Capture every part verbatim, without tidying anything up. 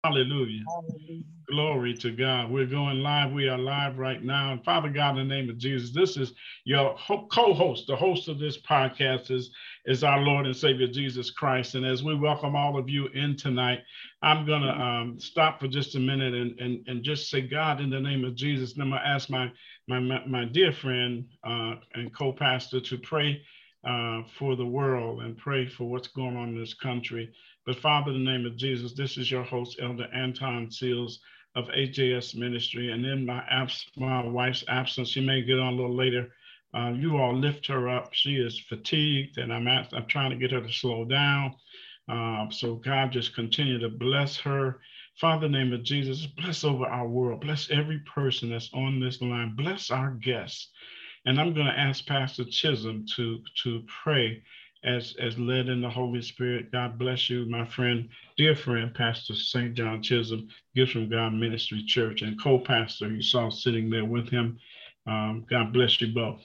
Hallelujah. Hallelujah. Glory to God. We're going live. We are live right now. And Father God, in the name of Jesus, this is your co-host. The host of this podcast is, is our Lord and Savior, Jesus Christ. And as we welcome all of you in tonight, I'm going to um, stop for just a minute and, and, and just say, God, in the name of Jesus, and I'm going to ask my, my, my, my dear friend uh, and co-pastor to pray uh, for the world and pray for what's going on in this country. But Father, in the name of Jesus, this is your host, Elder Anton Seals of A J S Ministry. And in my, abs- my wife's absence, she may get on a little later. Uh, you all lift her up. She is fatigued, and I'm, at, I'm trying to get her to slow down. Uh, so God, just continue to bless her. Father, in the name of Jesus, bless over our world. Bless every person that's on this line. Bless our guests. And I'm going to ask Pastor Chisholm to, to pray as, as led in the Holy Spirit. God bless you, my friend, dear friend, Pastor Saint John Chisholm, Gifts from God Ministry Church, and co-pastor you saw sitting there with him. Um, God bless you both.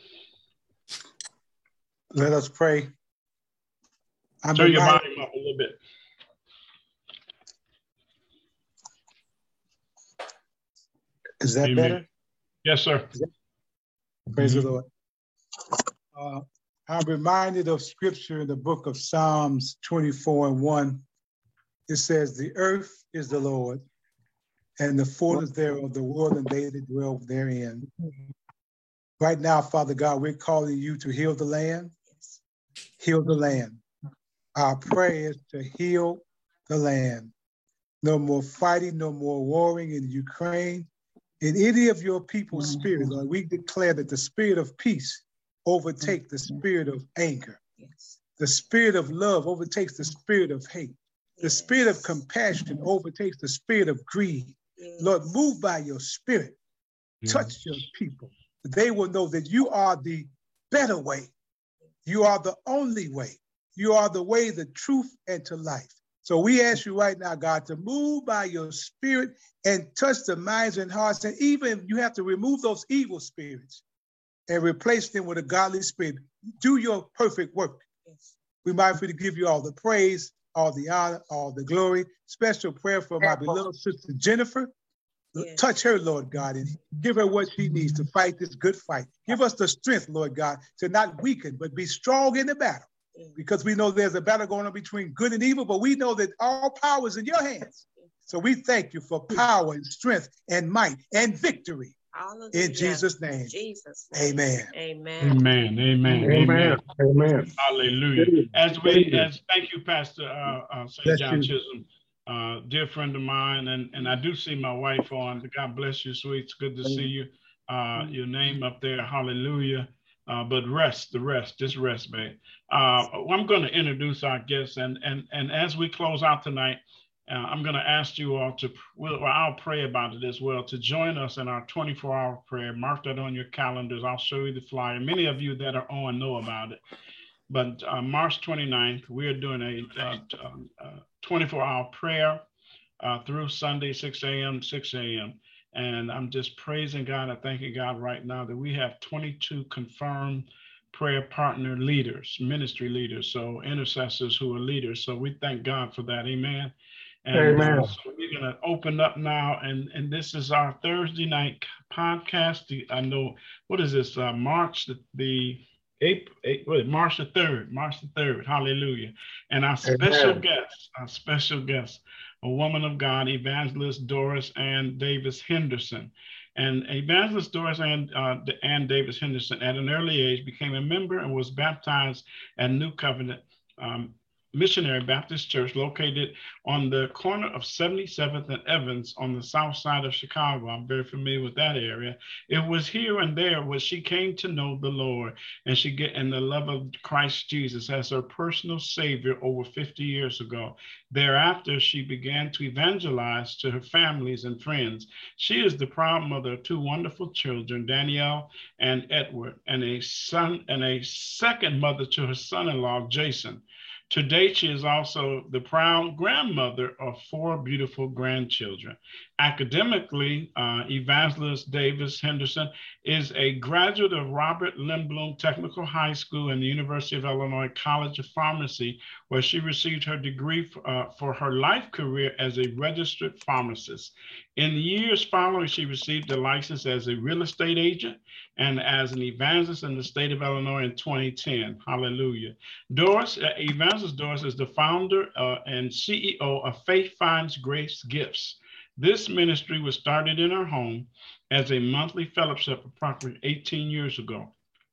Let us pray. I'm Turn your reminded, volume up a little bit. is that Amen. better? Yes, sir. That, praise Mhm. the Lord. Uh, I'm reminded of scripture in the book of Psalms twenty-four and one. It says, the earth is the Lord, and the fullness thereof, the world and they that dwell therein. Right now, Father God, we're calling you to heal the land, heal the land. Our prayer is to heal the land. No more fighting, no more warring in Ukraine. In any of your people's spirit, Lord, we declare that the spirit of peace overtakes the spirit of anger. Yes. The spirit of love overtakes the spirit of hate. The spirit of compassion overtakes the spirit of greed. Yes. Lord, move by your spirit. Touch your people. They will know that you are the better way. You are the only way. You are the way, the truth, and to life. So we ask you right now, God, to move by your spirit and touch the minds and hearts. And even you have to remove those evil spirits and replace them with a godly spirit. Do your perfect work. Yes. We might to give you all the praise, all the honor, all the glory. Special prayer for my beloved sister Jennifer. Yes. Touch her, Lord God, and give her what she needs to fight this good fight. Give us the strength, Lord God, to not weaken, but be strong in the battle. Because we know there's a battle going on between good and evil, but we know that all power is in your hands. So we thank you for power and strength and might and victory. Hallelujah. In Jesus' name. Jesus' name. Amen. Amen. Amen. Amen. Amen. Amen. Hallelujah. As we, as thank you, Pastor uh, uh, Saint Bless John you. Chisholm, uh, dear friend of mine, and, and I do see my wife on. God bless you, sweet. It's good to see you. Uh, your name up there. Hallelujah. Uh, but rest, the rest, just rest, babe. Uh, I'm going to introduce our guests, and and and as we close out tonight, uh, I'm going to ask you all to, well, I'll pray about it as well, to join us in our twenty-four hour prayer. Mark that on your calendars. I'll show you the flyer. Many of you that are on know about it. But uh, March twenty-ninth, we are doing a uh, uh, twenty-four hour prayer uh, through Sunday, six a m, six a m And I'm just praising God and thanking God right now that we have twenty-two confirmed prayer partner leaders, ministry leaders, so intercessors who are leaders. So we thank God for that. Amen. And Amen. uh, so we're going to open up now. And, and this is our Thursday night podcast. The, I know, what is this? Uh, March the, the April, April, March the third, March the third. Hallelujah. And our special Amen. guest, our special guest, a woman of God, Evangelist Doris Ann Davis Henderson. And Evangelist Doris Ann, uh, Ann Davis Henderson, at an early age, became a member and was baptized at New Covenant um, Missionary Baptist Church, located on the corner of seventy-seventh and Evans on the south side of Chicago. I'm very familiar with that area. It was here and there where she came to know the Lord, and she get in the love of Christ Jesus as her personal savior over fifty years ago. Thereafter, she began to evangelize to her families and friends. She is the proud mother of two wonderful children, Danielle and Edward, and a son and a second mother to her son-in-law, Jason. Today, she is also the proud grandmother of four beautiful grandchildren. Academically, uh, Evangelist Davis Henderson is a graduate of Robert Lindblom Technical High School and the University of Illinois College of Pharmacy, where she received her degree for, uh, for her life career as a registered pharmacist. In the years following, she received a license as a real estate agent and as an evangelist in the state of Illinois in twenty ten. Hallelujah. Doris, uh, Evangelist Doris is the founder uh, and C E O of Faith Finds Grace Gifts. This ministry was started in her home as a monthly fellowship approximately eighteen years ago.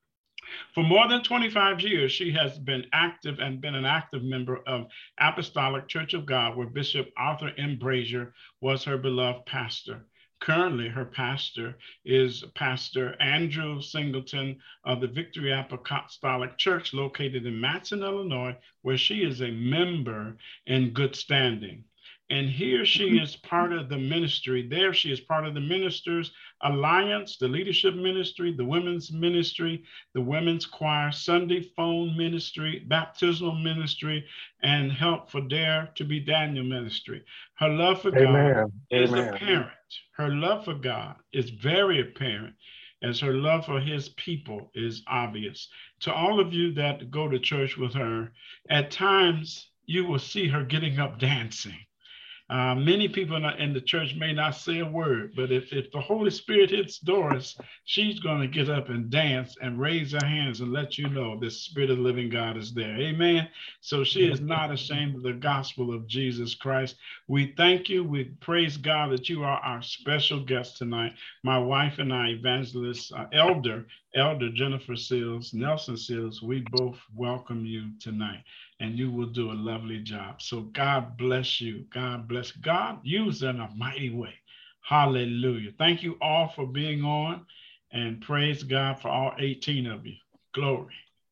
For more than twenty-five years, she has been active and been an active member of Apostolic Church of God, where Bishop Arthur M. Brazier was her beloved pastor. Currently, her pastor is Pastor Andrew Singleton of the Victory Apostolic Church located in Matteson, Illinois, where she is a member in good standing. And here she is part of the ministry. There she is part of the Ministers Alliance, the leadership ministry, the women's ministry, the women's choir, Sunday phone ministry, baptismal ministry, and Help for Dare to be Daniel ministry. Her love for Amen. God is Amen. apparent. Her love for God is very apparent, as her love for his people is obvious. To all of you that go to church with her, at times you will see her getting up dancing. Uh, many people in the church may not say a word, but if, if the Holy Spirit hits Doris, she's going to get up and dance and raise her hands and let you know the Spirit of the living God is there. Amen. So she is not ashamed of the gospel of Jesus Christ. We thank you. We praise God that you are our special guest tonight. My wife and I, evangelist, uh, elder, Elder Jennifer Seals, Nelson Seals, we both welcome you tonight. And you will do a lovely job. So God bless you. God bless. God use in a mighty way. Hallelujah. Thank you all for being on, and praise God for all eighteen of you. Glory.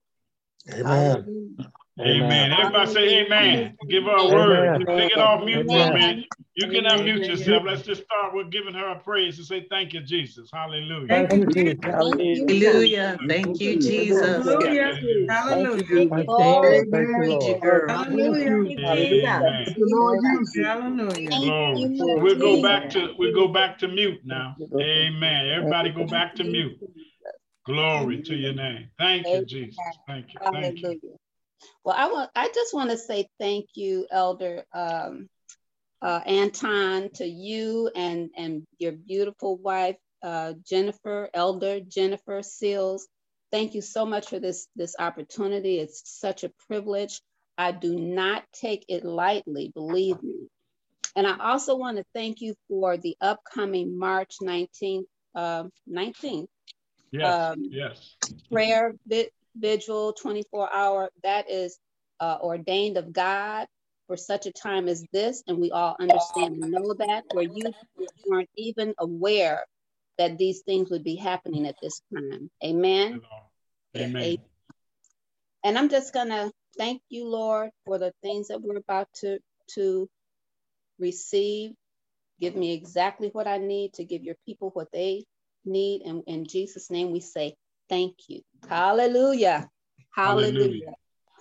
Amen. Amen. Amen. Everybody say amen. Give her a Amen. word. Take it off mute for a Amen. minute. You can Amen. unmute yourself. Let's just start with giving her a praise and say thank you, Jesus. Hallelujah. Thank you, Jesus. Hallelujah. Thank you, Jesus. Hallelujah. Hallelujah. My Oh, God. Thank you, Need you, Lord. girl. hallelujah. Amen. The Lord use you. Hallelujah. Glory. Thank you, We'll go Jesus. back to we'll go back to mute now. Amen. Everybody go back to mute. Glory to your name. Thank you, Jesus. Thank you. Thank you. Hallelujah. Well, I want I just want to say thank you, Elder um, uh, Anton, to you and and your beautiful wife, uh, Jennifer, Elder Jennifer Seals. Thank you so much for this this opportunity. It's such a privilege. I do not take it lightly, believe me. And I also want to thank you for the upcoming March nineteenth, uh, nineteenth Yes, um, yes. prayer vi vigil, twenty-four hour. That is uh, ordained of God for such a time as this. And we all understand and know that, where you weren't even aware that these things would be happening at this time. Amen. Amen. And I'm just gonna thank you, Lord, for the things that we're about to, to receive. Give me exactly what I need to give your people what they need. And in Jesus' name we say thank you. Hallelujah. Hallelujah. Hallelujah.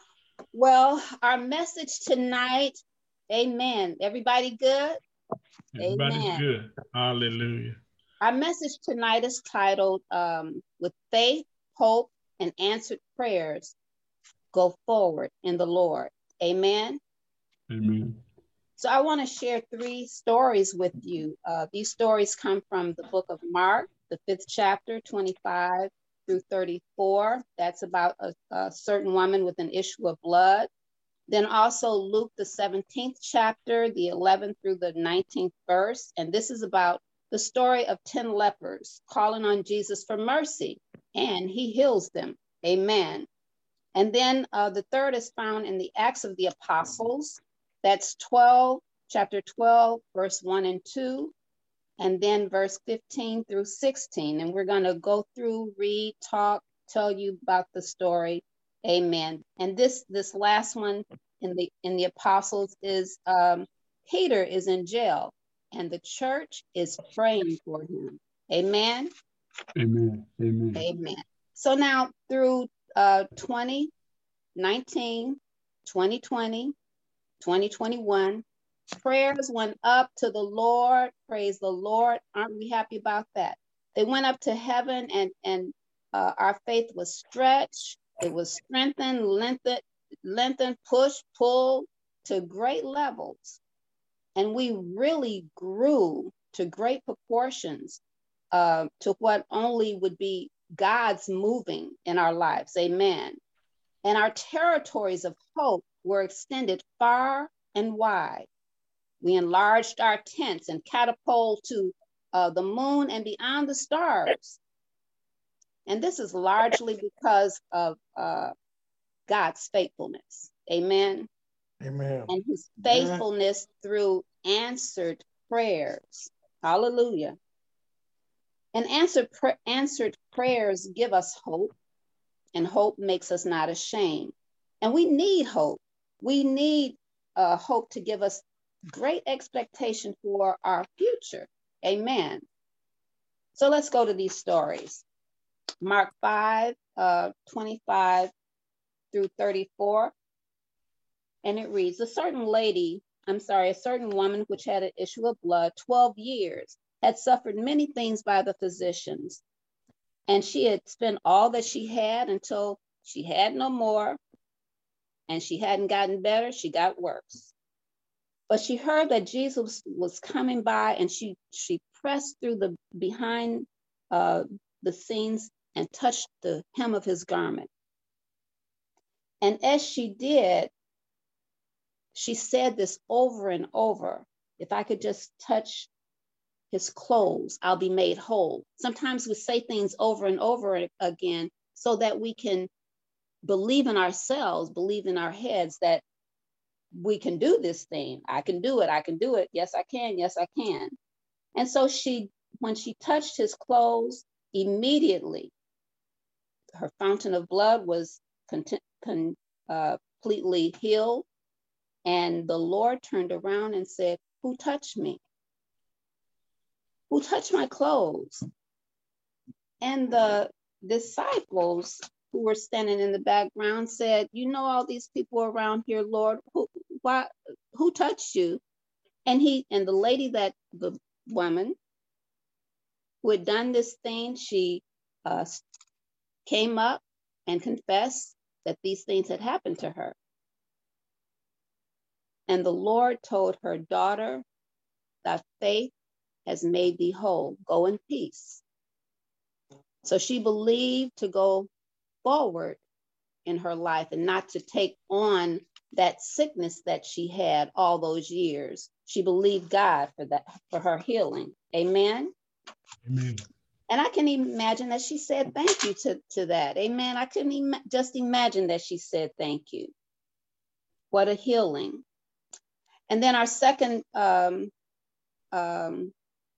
Well, our message tonight, amen. Everybody good? Everybody's amen. Good. Hallelujah. Our message tonight is titled, um, With Faith, Hope, and Answered Prayers, Go Forward in the Lord. Amen. Amen. So I want to share three stories with you. Uh, these stories come from the book of Mark, the fifth chapter, twenty-five through thirty-four. That's about a, a certain woman with an issue of blood. Then also Luke, the seventeenth chapter, the eleventh through the nineteenth verse. And this is about the story of ten lepers calling on Jesus for mercy, and he heals them. Amen. And then uh, the third is found in the Acts of the Apostles. That's twelve, chapter twelve, verse one and two, and then verse fifteen through sixteen. And we're going to go through, read, talk, tell you about the story. Amen. And this this last one in the in the Apostles is um, Peter is in jail, and the church is praying for him. Amen. Amen. Amen. Amen. So now through uh, twenty nineteen, twenty twenty, twenty twenty-one. Prayers went up to the Lord. Praise the Lord. Aren't we happy about that? They went up to heaven, and, and uh, our faith was stretched. It was strengthened, lengthened, lengthened, pushed, pulled to great levels. And we really grew to great proportions uh, to what only would be God's moving in our lives. Amen. And our territories of hope were extended far and wide. We enlarged our tents and catapulted to uh, the moon and beyond the stars. And this is largely because of uh, God's faithfulness. Amen. Amen. And his faithfulness through answered prayers. Hallelujah. And answered, pr- answered prayers give us hope, and hope makes us not ashamed. And we need hope. We need uh, hope to give us great expectation for our future. Amen. So let's go to these stories. Mark five, uh, twenty-five through thirty-four. And it reads, a certain lady, I'm sorry, a certain woman which had an issue of blood twelve years, had suffered many things by the physicians. And she had spent all that she had until she had no more, and she hadn't gotten better, she got worse. But she heard that Jesus was coming by, and she, she pressed through the behind uh, the scenes and touched the hem of his garment. And as she did, she said this over and over, if I could just touch his clothes, I'll be made whole. Sometimes we say things over and over again so that we can believe in ourselves, believe in our heads that we can do this thing. I can do it. I can do it. Yes, I can. Yes, I can. And so she, when she touched his clothes, immediately her fountain of blood was content, con, uh, completely healed. And the Lord turned around and said, who touched me? Who touched my clothes? And the disciples who were standing in the background said, you know, all these people around here, Lord, who, why, who touched you? And he, and the lady that, the woman who had done this thing, she uh, came up and confessed that these things had happened to her. And the Lord told her, daughter, thy faith has made thee whole. Go in peace. So she believed to go forward in her life and not to take on that sickness that she had all those years. She believed God for that, for her healing. Amen. Amen. And I can imagine that she said thank you to, to that. Amen. I couldn't Im- just imagine that she said thank you. What a healing. And then our second um, um,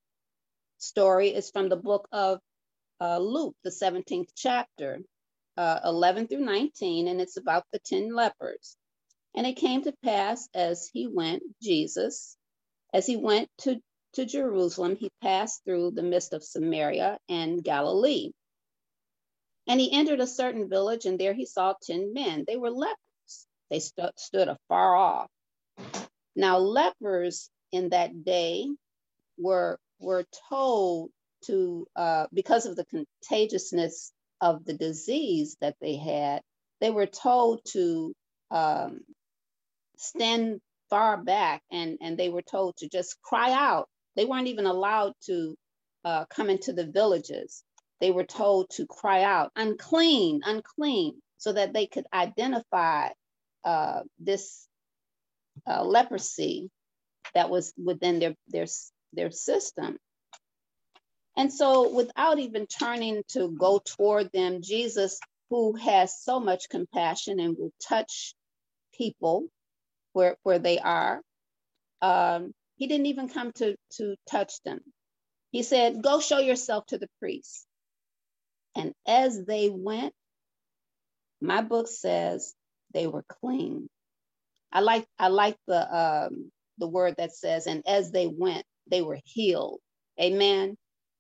story is from the book of uh, Luke, the seventeenth chapter, uh, eleven through nineteen, and it's about the ten lepers. And it came to pass as he went, Jesus, as he went to, to Jerusalem, he passed through the midst of Samaria and Galilee. And he entered a certain village, and there he saw ten men. They were lepers. They st- stood afar off. Now, lepers in that day were, were told to, uh, because of the contagiousness of the disease that they had, they were told to um, stand far back, and, and they were told to just cry out. They weren't even allowed to uh, come into the villages. They were told to cry out, unclean, unclean, so that they could identify uh, this uh, leprosy that was within their, their, their system. And so without even turning to go toward them, Jesus, who has so much compassion and will touch people where, where they are, um, he didn't even come to, to touch them. He said, go show yourself to the priest. And as they went, my book says they were clean. I like, I like the, um, the word that says, and as they went, they were healed. Amen.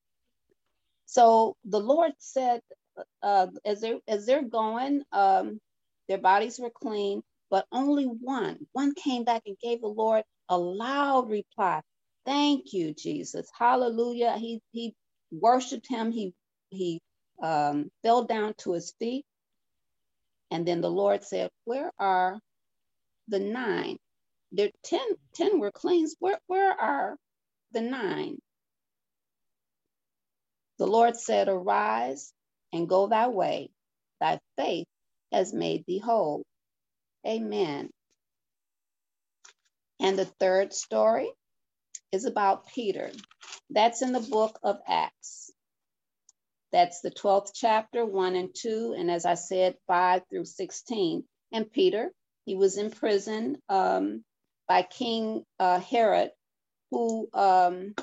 So the Lord said, uh, as, they're, as they're going, um, their bodies were clean, but only one. One came back and gave the Lord a loud reply. Thank you, Jesus. Hallelujah. He, he worshiped him. He, he um, fell down to his feet. And then the Lord said, where are the nine? There ten, ten were cleansed. Where, where are the nine? The Lord said, arise and go thy way. Thy faith has made thee whole. Amen. And the third story is about Peter. That's in the book of Acts. That's the twelfth chapter, one and two. And as I said, five through sixteen. And Peter, he was in prison um, by King uh, Herod, who um,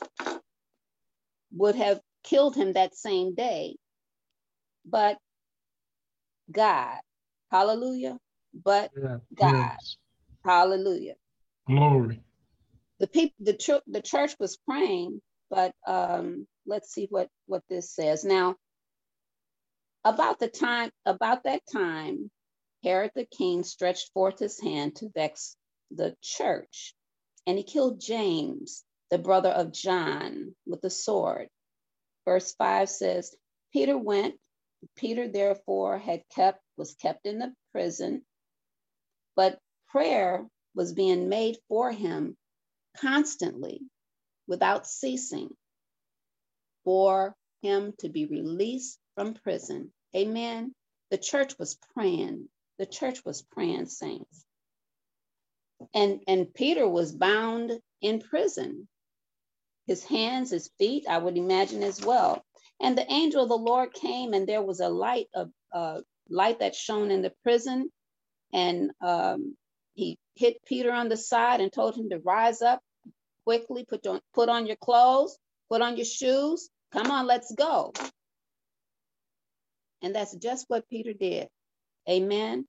would have killed him that same day. But God, hallelujah, but Yeah. God, Yes. hallelujah. Glory. The people, the, ch- the church was praying, but um, let's see what, what this says. Now, about the time, about that time, Herod the king stretched forth his hand to vex the church, and he killed James, the brother of John, with a sword. Verse five says, Peter went, Peter therefore had kept, was kept in the prison, but prayer was being made for him constantly without ceasing for him to be released from prison. Amen. The church was praying. The church was praying, saints. And, and Peter was bound in prison. His hands, his feet, I would imagine as well. And the angel of the Lord came, and there was a light, of uh, light that shone in the prison. And um, he hit Peter on the side and told him to rise up quickly, put on, put on your clothes, put on your shoes. Come on, let's go. And that's just what Peter did. Amen.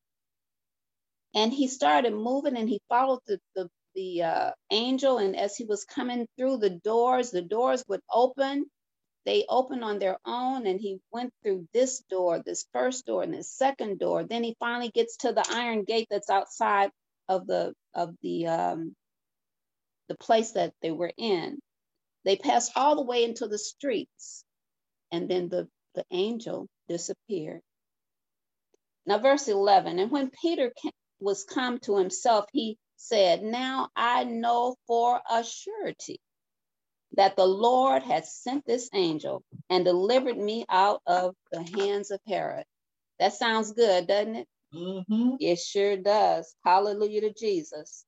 And he started moving, and he followed the, the, the uh, angel. And as he was coming through the doors, the doors would open. They opened on their own, and he went through this door, this first door, and this second door. Then he finally gets to the iron gate that's outside of the of the um, the place that they were in. They passed all the way into the streets, and then the, the angel disappeared. Now, verse eleven, and when Peter came, was come to himself, he said, now I know for a surety that the Lord has sent this angel and delivered me out of the hands of Herod. That sounds good, doesn't it? Mm-hmm. It sure does. Hallelujah to Jesus.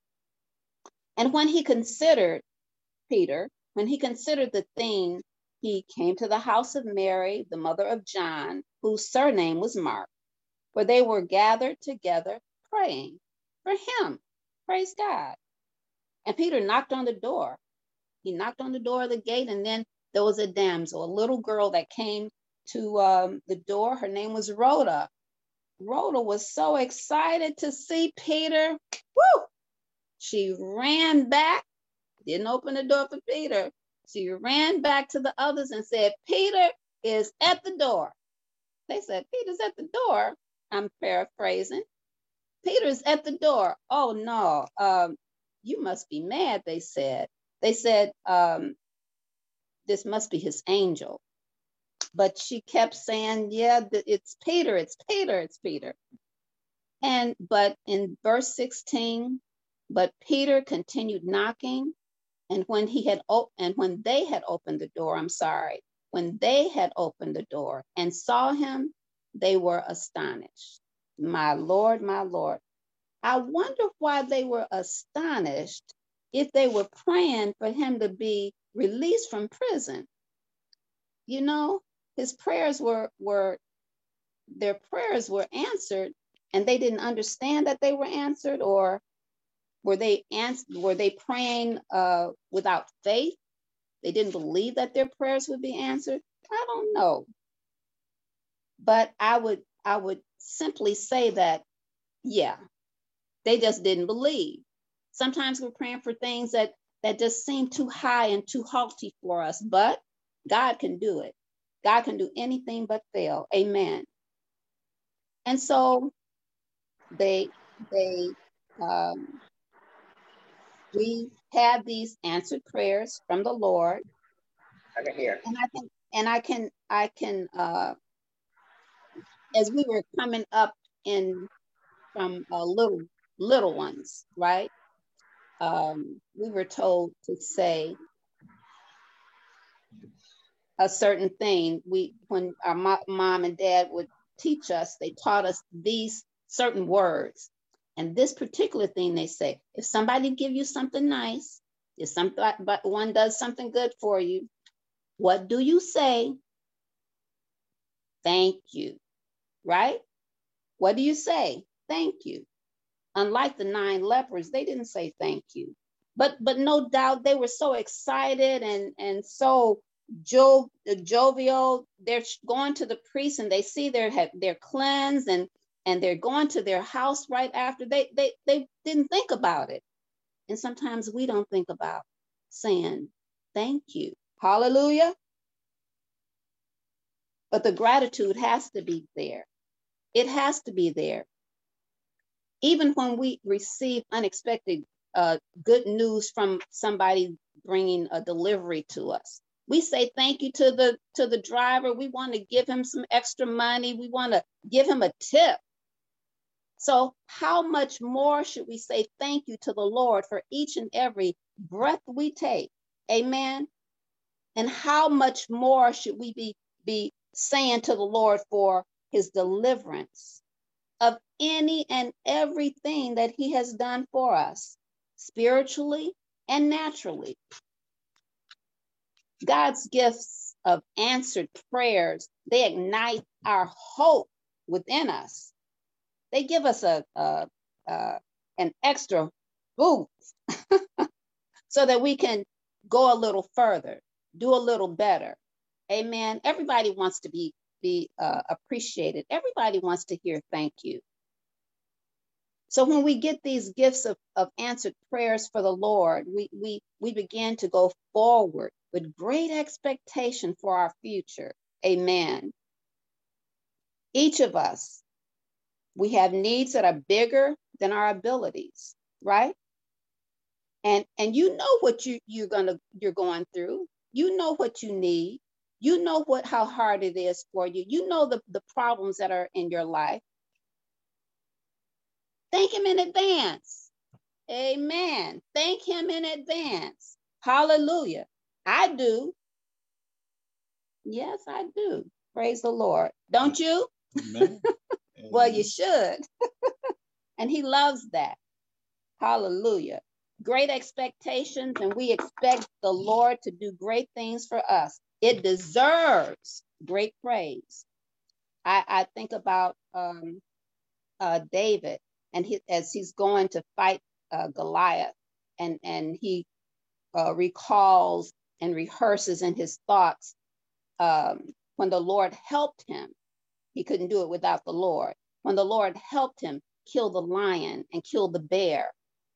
And when he considered, Peter, when he considered the thing, he came to the house of Mary, the mother of John, whose surname was Mark, where they were gathered together praying for him. Praise God. And Peter knocked on the door. He knocked on the door of the gate, and then there was a damsel, a little girl that came to um, the door. Her name was Rhoda. Rhoda was so excited to see Peter. Woo! She ran back, didn't open the door for Peter. She ran back to the others and said, Peter is at the door. They said, Peter's at the door. I'm paraphrasing. Peter's at the door. Oh, no, um, you must be mad, they said. They said, um, this must be his angel. But she kept saying, yeah, it's Peter, it's Peter, it's Peter. And, but in verse sixteen, but Peter continued knocking. And when he had, op- and when they had opened the door, I'm sorry, when they had opened the door and saw him, they were astonished. My Lord, my Lord. I wonder why they were astonished if they were praying for him to be released from prison. You know, his prayers were, were, their prayers were answered, and they didn't understand that they were answered, or were they ans- were they praying uh, without faith? They didn't believe that their prayers would be answered. I don't know. But I would, I would simply say that, yeah, they just didn't believe. Sometimes we're praying for things that, that just seem too high and too haughty for us, but God can do it. God can do anything but fail. Amen. And so they they, um, we have these answered prayers from the Lord. I can hear. And I can, and I can, I can, uh, as we were coming up in from uh, little, little ones, right? Um, we were told to say a certain thing. We, when our mo mom and dad would teach us, they taught us these certain words. And this particular thing they say, if somebody give you something nice, if somebody, but one does something good for you, what do you say? Thank you, right? What do you say? Thank you. Unlike the nine lepers, they didn't say thank you. But but no doubt they were so excited and, and so jo jovial. They're going to the priest and they see they're, they're cleansed and, and they're going to their house right after. They, they, they didn't think about it. And sometimes we don't think about saying thank you. Hallelujah. But the gratitude has to be there. It has to be there. Even when we receive unexpected uh, good news from somebody bringing a delivery to us, we say thank you to the to the driver. We want to give him some extra money. We want to give him a tip. So how much more should we say thank you to the Lord for each and every breath we take? Amen. And how much more should we be, be saying to the Lord for his deliverance of any and everything that he has done for us, spiritually and naturally. God's gifts of answered prayers, they ignite our hope within us. They give us a, a, a an extra boost so that we can go a little further, do a little better. Amen. Everybody wants to be be uh, appreciated. Everybody wants to hear thank you. So when we get these gifts of, of answered prayers for the Lord, we, we, we begin to go forward with great expectation for our future. Amen. Each of us, we have needs that are bigger than our abilities, right? And, and you know what you, you're gonna you're going through. You know what you need. You know what how hard it is for you. You know the, the problems that are in your life. Thank him in advance. Amen. Thank him in advance. Hallelujah. I do. Yes, I do. Praise the Lord. Don't you? Amen. Well, you should. And he loves that. Hallelujah. Great expectations, and we expect the Lord to do great things for us. It deserves great praise. I, I think about um, uh, David, and he, as he's going to fight uh, Goliath, and, and he uh, recalls and rehearses in his thoughts um, when the Lord helped him. He couldn't do it without the Lord. When the Lord helped him kill the lion and kill the bear.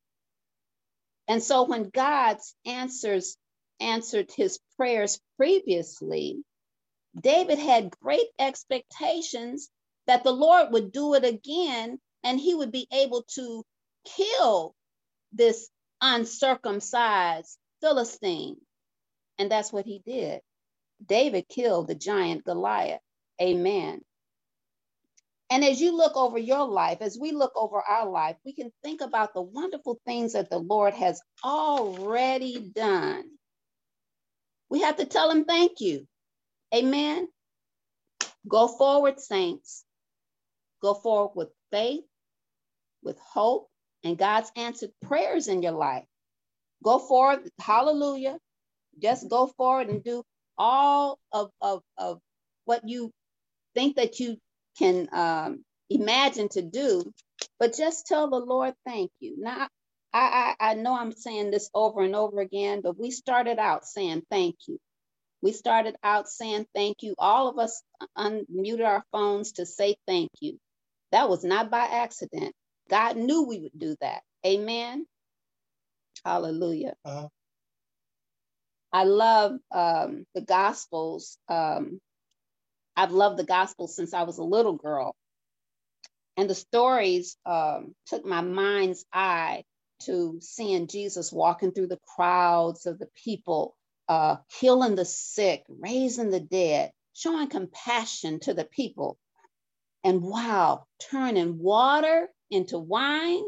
And so when God's answers answered his prayers previously, David had great expectations that the Lord would do it again and he would be able to kill this uncircumcised Philistine. And that's what he did. David killed the giant Goliath. Amen. And as you look over your life, as we look over our life, we can think about the wonderful things that the Lord has already done. We have to tell him thank you. Amen. Go forward, saints. Go forward with faith, with hope, and God's answered prayers in your life. Go forward. Hallelujah. Just go forward and do all of, of, of what you think that you can um, imagine to do, but just tell the Lord thank you. Now, I, I, I know I'm saying this over and over again, but we started out saying thank you. We started out saying thank you. All of us unmuted our phones to say thank you. That was not by accident. God knew we would do that. Amen. Hallelujah. Uh-huh. I love um, the Gospels. Um, I've loved the Gospel since I was a little girl. And the stories um, took my mind's eye to seeing Jesus walking through the crowds of the people, uh, healing the sick, raising the dead, showing compassion to the people. And wow, turning water into wine.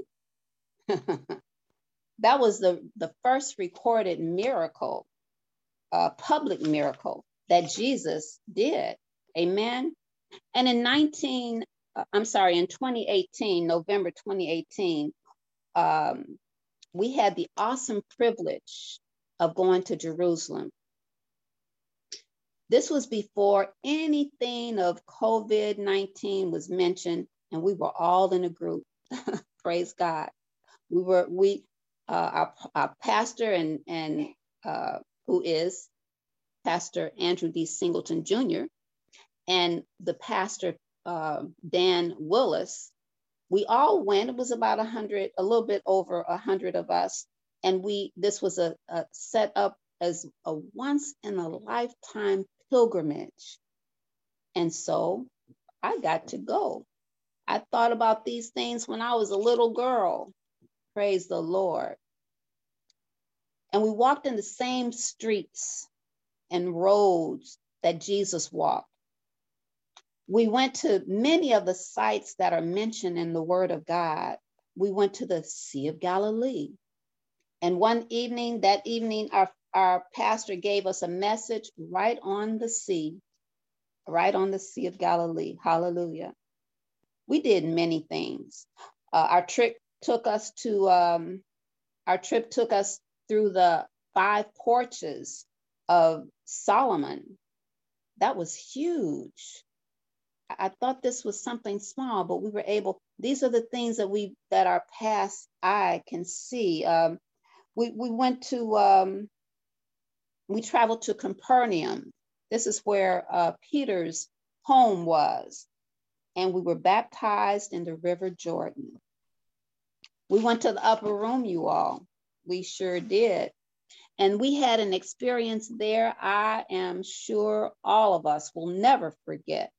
That was the, the first recorded miracle, uh, public miracle that Jesus did. Amen. And in nineteen, uh, I'm sorry, in twenty eighteen, November twenty eighteen, um, we had the awesome privilege of going to Jerusalem. This was before anything of COVID nineteen was mentioned, and we were all in a group. Praise God. We were, we, uh, our, our pastor and, and uh, who is Pastor Andrew D. Singleton Junior, and the pastor, uh, Dan Willis, we all went. It was about a hundred, a little bit over a hundred of us. And we, this was a, a set up as a once in a lifetime pilgrimage. And so I got to go. I thought about these things when I was a little girl. Praise the Lord. And we walked in the same streets and roads that Jesus walked. We went to many of the sites that are mentioned in the Word of God. We went to the Sea of Galilee. And one evening, that evening, our, our pastor gave us a message right on the sea, right on the Sea of Galilee. Hallelujah. We did many things. Uh, our trip took us to, um, our trip took us through the five porches of Solomon. That was huge. I thought this was something small, but we were able, these are the things that we, that our past eye can see. Um, we, we went to, um, we traveled to Capernaum. This is where uh, Peter's home was. And we were baptized in the River Jordan. We went to the upper room, you all. We sure did. And we had an experience there I am sure all of us will never forget.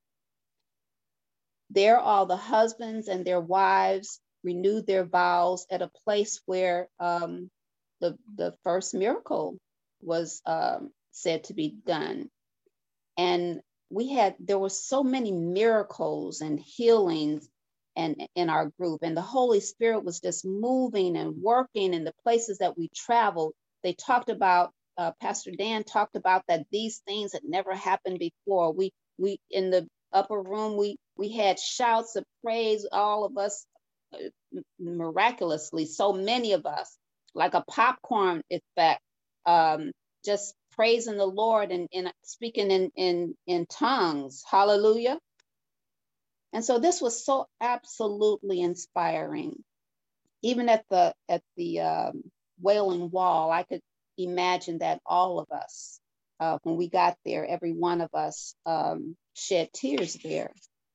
There, all the husbands and their wives renewed their vows at a place where um, the, the first miracle was um, said to be done. And we had, there were so many miracles and healings and in our group, and the Holy Spirit was just moving and working in the places that we traveled. They talked about, uh, Pastor Dan talked about that these things had never happened before. We, we in the upper room, we, we had shouts of praise, all of us, uh, miraculously, so many of us, like a popcorn effect, um, just praising the Lord and, and speaking in, in, in tongues. Hallelujah. And so this was so absolutely inspiring. Even at the, at the um, Wailing Wall, I could imagine that all of us, uh, when we got there, every one of us um, shed tears there.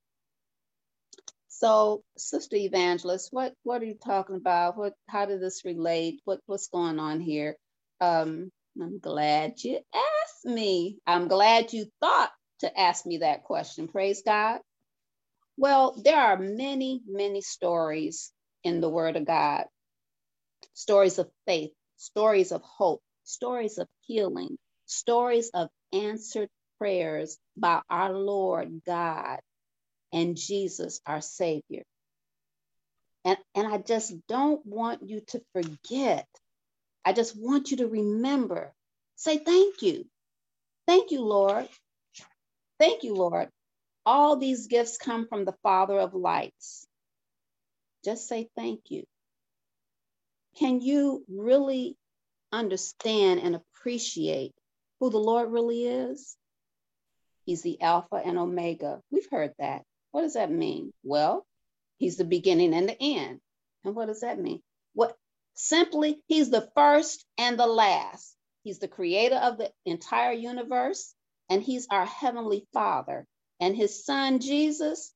So, Sister Evangelist, what, what are you talking about? What, how did this relate? What, what's going on here? Um, I'm glad you asked me. I'm glad you thought to ask me that question. Praise God. Well, there are many, many stories in the Word of God. Stories of faith, stories of hope, stories of healing, stories of answered prayers by our Lord God and Jesus, our Savior. And, and I just don't want you to forget. I just want you to remember. Say thank you. Thank you, Lord. Thank you, Lord. All these gifts come from the Father of lights. Just say thank you. Can you really understand and appreciate who the Lord really is? He's the Alpha and Omega. We've heard that. What does that mean? Well, he's the beginning and the end. And what does that mean? What? Simply, he's the first and the last. He's the creator of the entire universe, and he's our Heavenly Father. And his son, Jesus,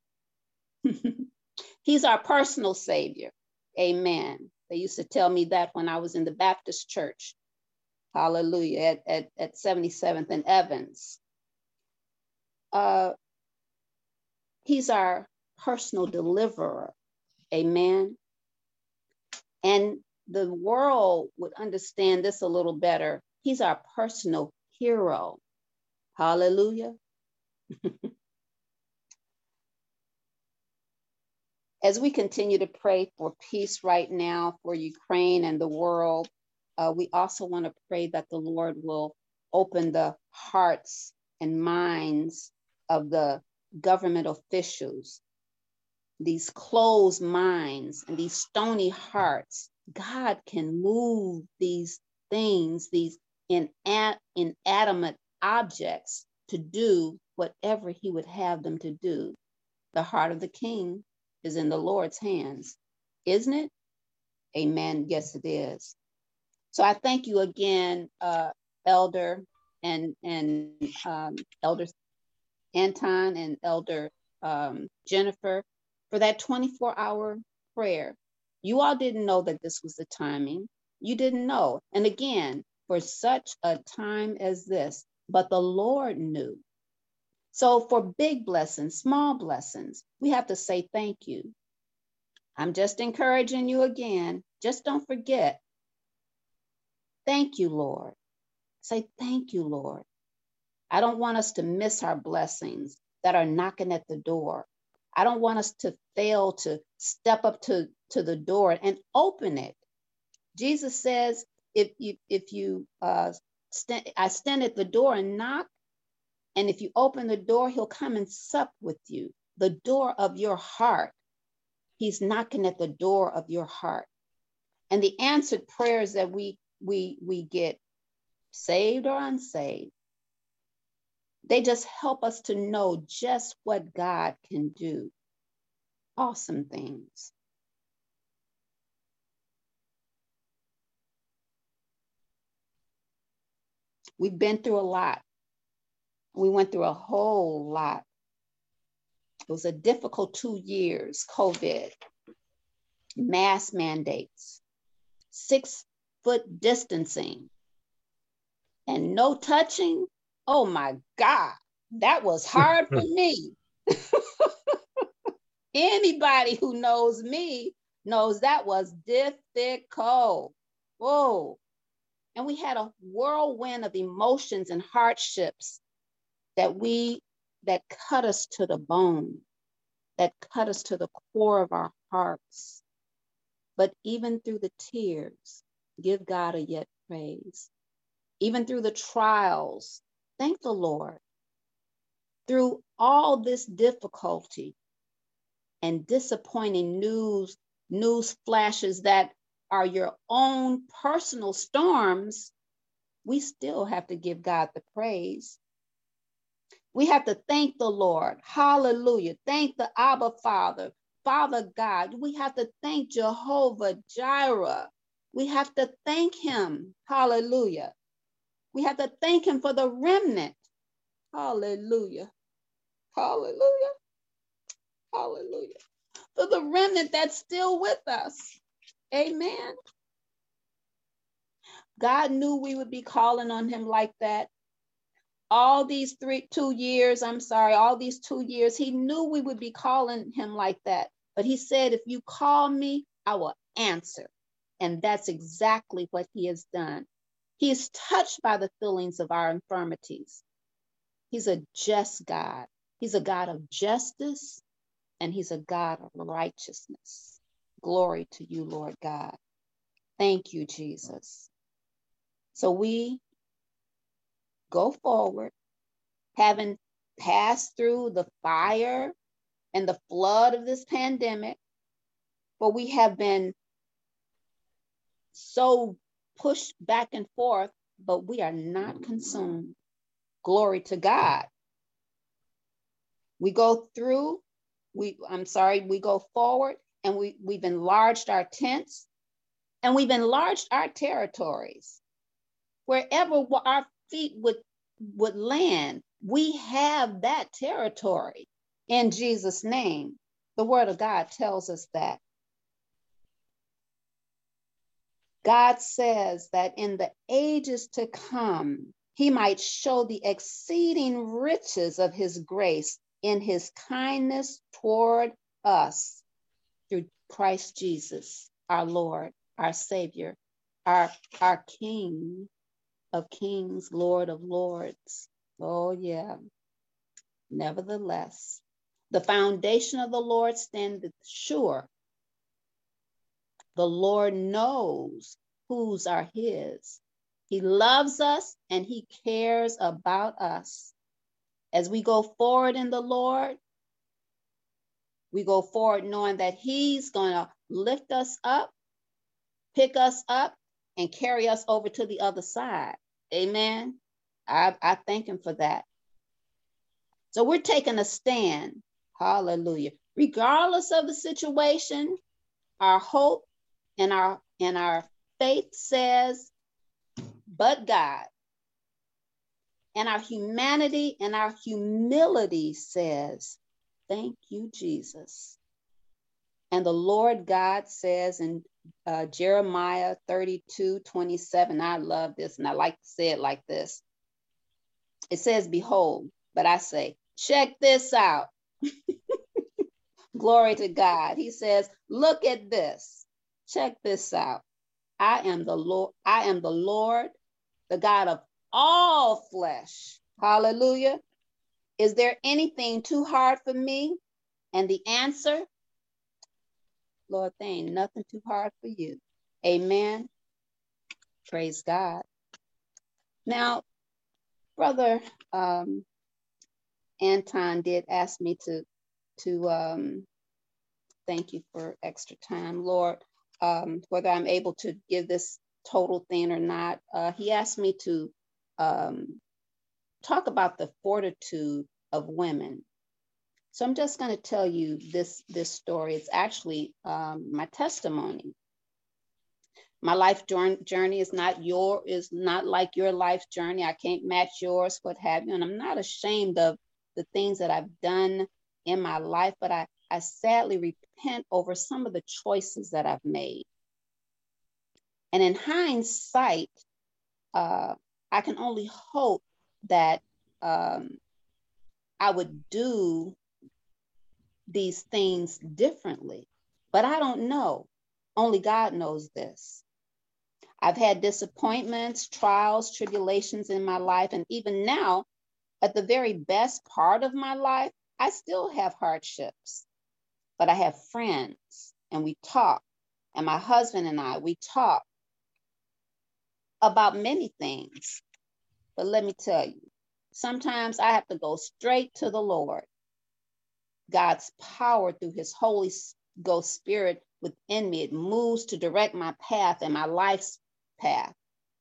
he's our personal Savior. Amen. They used to tell me that when I was in the Baptist church. Hallelujah. At, at, at seventy-seventh and Evans. Uh, he's our personal deliverer. Amen. And the world would understand this a little better. He's our personal hero. Hallelujah. As we continue to pray for peace right now for Ukraine and the world, uh, we also want to pray that the Lord will open the hearts and minds of the government officials, these closed minds and these stony hearts. God can move these things, these inanimate objects, to do whatever he would have them to do. The heart of the king is in the Lord's hands, isn't it? Amen. Yes, it is. So I thank you again, uh, Elder and and um, Elder Anton and Elder um, Jennifer, for that twenty-four hour prayer. You all didn't know that this was the timing. You didn't know. And again, for such a time as this, but the Lord knew. So for big blessings, small blessings, we have to say thank you. I'm just encouraging you again. Just don't forget. Thank you, Lord. Say thank you, Lord. I don't want us to miss our blessings that are knocking at the door. I don't want us to fail to step up to, to the door and open it. Jesus says, if you, if you uh, stand, I stand at the door and knock, and if you open the door, he'll come and sup with you. The door of your heart. He's knocking at the door of your heart. And the answered prayers that we, we, we get, saved or unsaved, they just help us to know just what God can do. Awesome things. We've been through a lot. We went through a whole lot. It was a difficult two years, COVID, mask mandates, six foot distancing, and no touching. Oh my God, that was hard for me. Anybody who knows me knows that was difficult. Whoa. And we had a whirlwind of emotions and hardships that we, that cut us to the bone, that cut us to the core of our hearts. But even through the tears, give God a yet praise. Even through the trials, thank the Lord. Through all this difficulty and disappointing news, news flashes that are your own personal storms, we still have to give God the praise. We have to thank the Lord. Hallelujah. Thank the Abba Father, Father God. We have to thank Jehovah Jireh. We have to thank him. Hallelujah. We have to thank him for the remnant. Hallelujah. Hallelujah. Hallelujah. For the remnant that's still with us. Amen. God knew we would be calling on him like that. All these three, two years, I'm sorry, all these two years, he knew we would be calling him like that. But he said, if you call me, I will answer. And that's exactly what he has done. He is touched by the feelings of our infirmities. He's a just God. He's a God of justice, and he's a God of righteousness. Glory to you, Lord God. Thank you, Jesus. So we go forward, having passed through the fire and the flood of this pandemic, for we have been so pushed back and forth, but we are not consumed. Glory to God. We go through, we, I'm sorry, we go forward, and we, we've enlarged our tents, and we've enlarged our territories. Wherever our feet would, would land, we have that territory in Jesus' name. The word of God tells us that. God says that in the ages to come, he might show the exceeding riches of his grace in his kindness toward us through Christ Jesus, our Lord, our Savior, our, our King of kings, Lord of lords. Oh, yeah. Nevertheless, the foundation of the Lord standeth sure. The Lord knows whose are his. He loves us and he cares about us. As we go forward in the Lord, we go forward knowing that he's going to lift us up, pick us up, and carry us over to the other side. Amen. I, I thank him for that. So we're taking a stand. Hallelujah. Regardless of the situation, our hope and our and our faith says, but God. And our humanity and our humility says, thank you, Jesus. And the Lord God says in uh, Jeremiah thirty-two twenty-seven, I love this, and I like to say it like this. It says, behold, but I say, check this out. Glory to God. He says, look at this. Check this out. I am the Lord. I am the Lord, the God of all flesh. Hallelujah. Is there anything too hard for me? And the answer, Lord, there ain't nothing too hard for you. Amen. Praise God. Now, Brother um, Anton did ask me to, to um, thank you for extra time, Lord, um, whether I'm able to give this total thing or not. Uh, he asked me to um, talk about the fortitude of women. So I'm just going to tell you this, this story. It's actually um, my testimony. My life journey is not your, is not like your life journey. I can't match yours, what have you. And I'm not ashamed of the things that I've done in my life, but I, I sadly repent over some of the choices that I've made. And in hindsight, uh, I can only hope that um, I would do these things differently, but I don't know. Only God knows this. I've had disappointments, trials, tribulations in my life. And even now, at the very best part of my life, I still have hardships, but I have friends and we talk. And my husband and I, we talk about many things. But let me tell you, sometimes I have to go straight to the Lord. God's power through his Holy Ghost Spirit within me, it moves to direct my path and my life's path.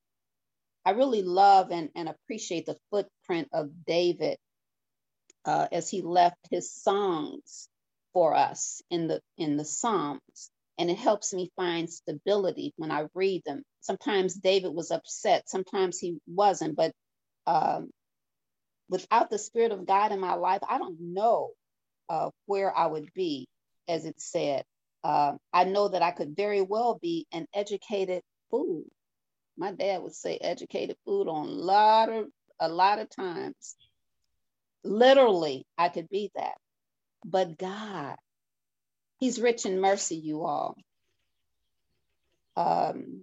I really love and, and appreciate the footprint of David uh, as he left his songs for us in the, in the Psalms. And it helps me find stability when I read them. Sometimes David was upset, sometimes he wasn't, but um, without the Spirit of God in my life, I don't know uh, where I would be, as it said. Uh, I know that I could very well be an educated fool. My dad would say educated fool on a lot of, a lot of times. Literally, I could be that. But God, he's rich in mercy, you all. Um,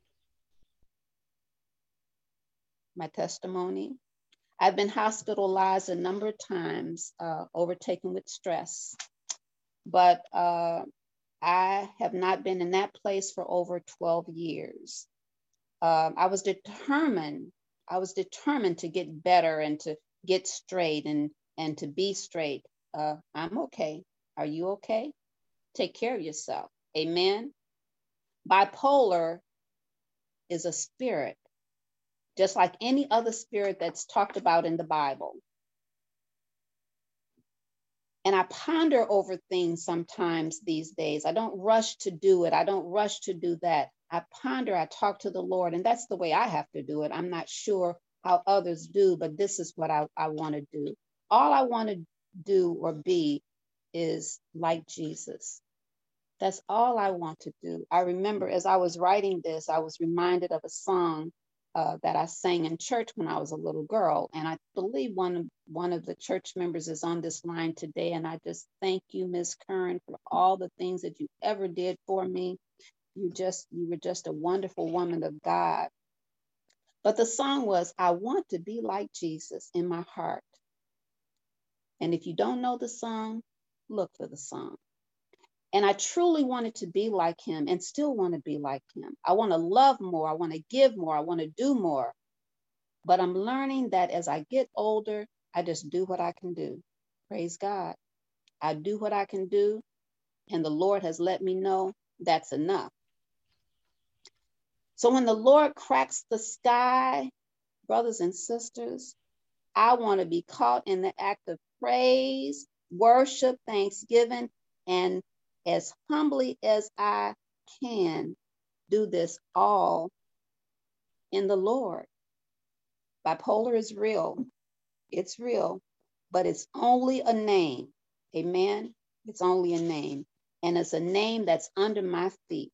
my testimony. I've been hospitalized a number of times, uh, overtaken with stress, but uh, I have not been in that place for over twelve years. Um, I was determined, I was determined to get better and to get straight and, and to be straight. Uh, I'm okay. Are you okay? Take care of yourself. Amen. Bipolar is a spirit, just like any other spirit that's talked about in the Bible. And I ponder over things sometimes these days. I don't rush to do it. I don't rush to do that. I ponder, I talk to the Lord, and that's the way I have to do it. I'm not sure how others do, but this is what I, I want to do. All I want to do or be is like Jesus. That's all I want to do. I remember as I was writing this, I was reminded of a song uh, that I sang in church when I was a little girl. And I believe one of, one of the church members is on this line today. And I just thank you, Miz Curran, for all the things that you ever did for me. You just, you were just a wonderful woman of God. But the song was, I want to be like Jesus in my heart. And if you don't know the song, look for the song. And I truly wanted to be like him and still want to be like him. I want to love more. I want to give more. I want to do more. But I'm learning that as I get older, I just do what I can do. Praise God. I do what I can do. And the Lord has let me know that's enough. So when the Lord cracks the sky, brothers and sisters, I want to be caught in the act of praise, worship, thanksgiving, and as humbly as I can do this all in the Lord. Bipolar is real. It's real, but it's only a name. Amen. It's only a name. And it's a name that's under my feet.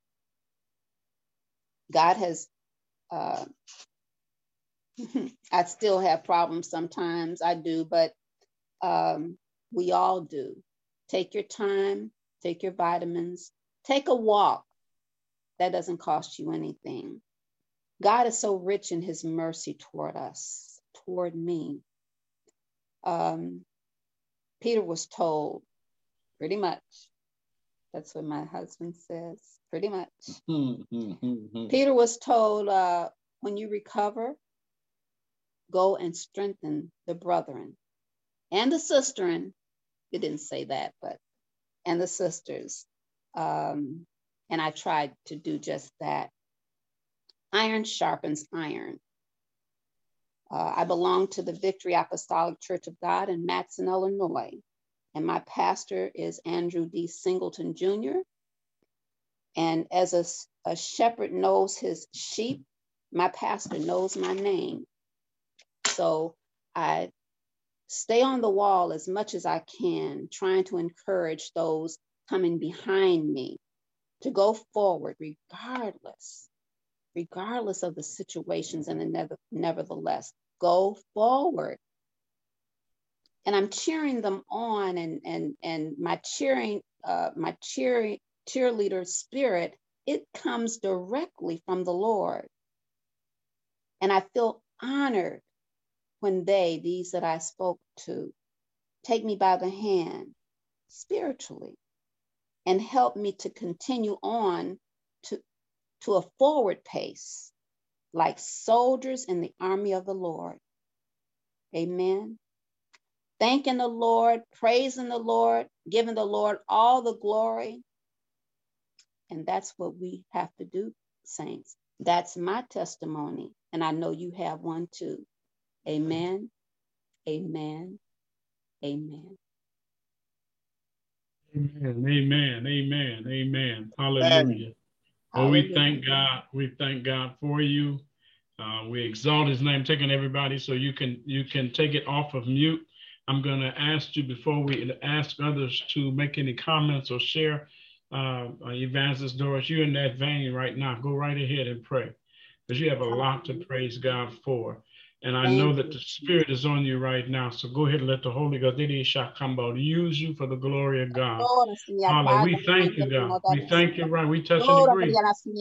God has, uh, I still have problems sometimes. I do, but um, we all do. Take your time, take your vitamins, take a walk. That doesn't cost you anything. God is so rich in his mercy toward us, toward me. Um, Peter was told, pretty much, that's what my husband says, pretty much. Peter was told, uh, when you recover, go and strengthen the brethren and the sisterin. It didn't say that, but, and the sisters. Um, and I tried to do just that. Iron sharpens iron. Uh, I belong to the Victory Apostolic Church of God in Matson, Illinois. And my pastor is Andrew D. Singleton, Junior And as a, a shepherd knows his sheep, my pastor knows my name. So I stay on the wall as much as I can, trying to encourage those coming behind me to go forward regardless, regardless of the situations, and the never, nevertheless, go forward. And I'm cheering them on, and and and my cheering, uh, my cheering cheerleader spirit, it comes directly from the Lord. And I feel honored when they, these that I spoke to, take me by the hand spiritually and help me to continue on to, to a forward pace, like soldiers in the army of the Lord. Amen. Thanking the Lord, praising the Lord, giving the Lord all the glory. And that's what we have to do, saints. That's my testimony. And I know you have one too. Amen. Amen. Amen. Amen. Amen. Amen. Amen. Hallelujah. Well, we thank God. We thank God for you. Uh, we exalt his name. Taking everybody, so you can you can take it off of mute. I'm going to ask you, before we ask others to make any comments or share, uh, Evangelist Doris, you're in that vein right now. Go right ahead and pray, because you have a lot to praise God for. And I know that the Spirit is on you right now. So go ahead and let the Holy Ghost use you for the glory of God. Hallelujah. We thank you, God. We thank you, right? We touch and agree.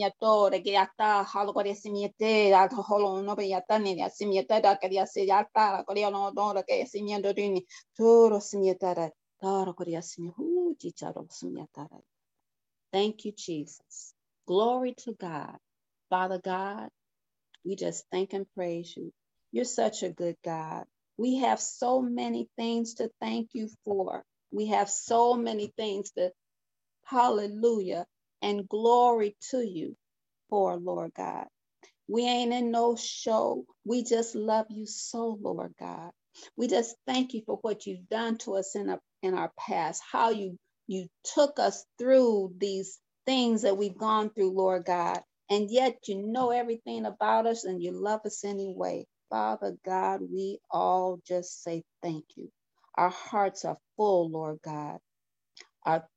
Thank you, Jesus. Glory to God. Father God, we just thank and praise you. You're such a good God. We have so many things to thank you for. We have so many things to, hallelujah, and glory to you for, Lord God. We ain't in no show. We just love you so, Lord God. We just thank you for what you've done to us in, a, in our past, how you, you took us through these things that we've gone through, Lord God. And yet you know everything about us and you love us anyway. Father God, we all just say thank you. Our hearts are full, Lord God. Our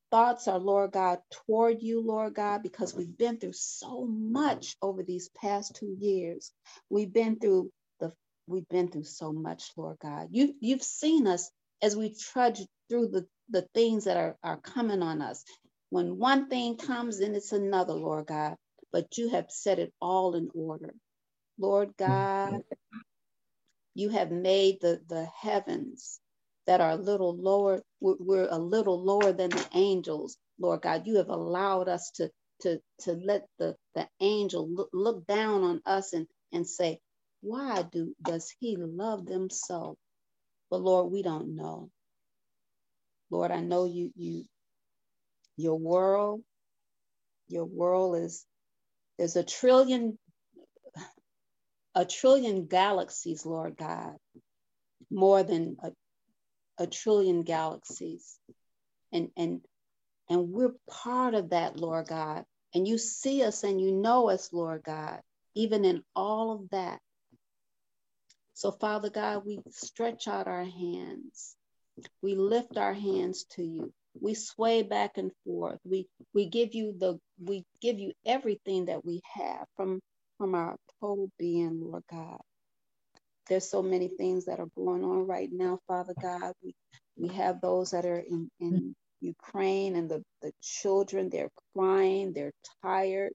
thoughts are, Lord God, toward you, Lord God, because we've been through so much over these past two years. We've been through the, we've been through so much, Lord God. You, you've seen us as we trudge through the, the things that are, are coming on us. When one thing comes, then it's another, Lord God, but you have set it all in order. Lord God, you have made the, the heavens that are a little lower. We're, we're a little lower than the angels, Lord God. You have allowed us to, to, to let the, the angel look, look down on us and, and say, why do, does he love them so? But Lord, we don't know. Lord, I know you, you, your world, your world is, there's a trillion, a trillion galaxies, Lord God, more than a, a trillion galaxies. And, and, and we're part of that, Lord God. And you see us and you know us, Lord God, even in all of that. So Father God, we stretch out our hands. We lift our hands to you. We sway back and forth. We we give you the we give you everything that we have from, from our total being, Lord God. There's so many things that are going on right now, Father God. We we have those that are in, in Ukraine, and the, the children, they're crying, they're tired.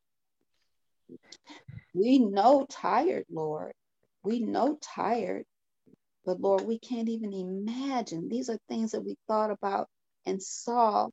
We know tired, Lord. We know tired. But Lord, we can't even imagine. These are things that we thought about and saw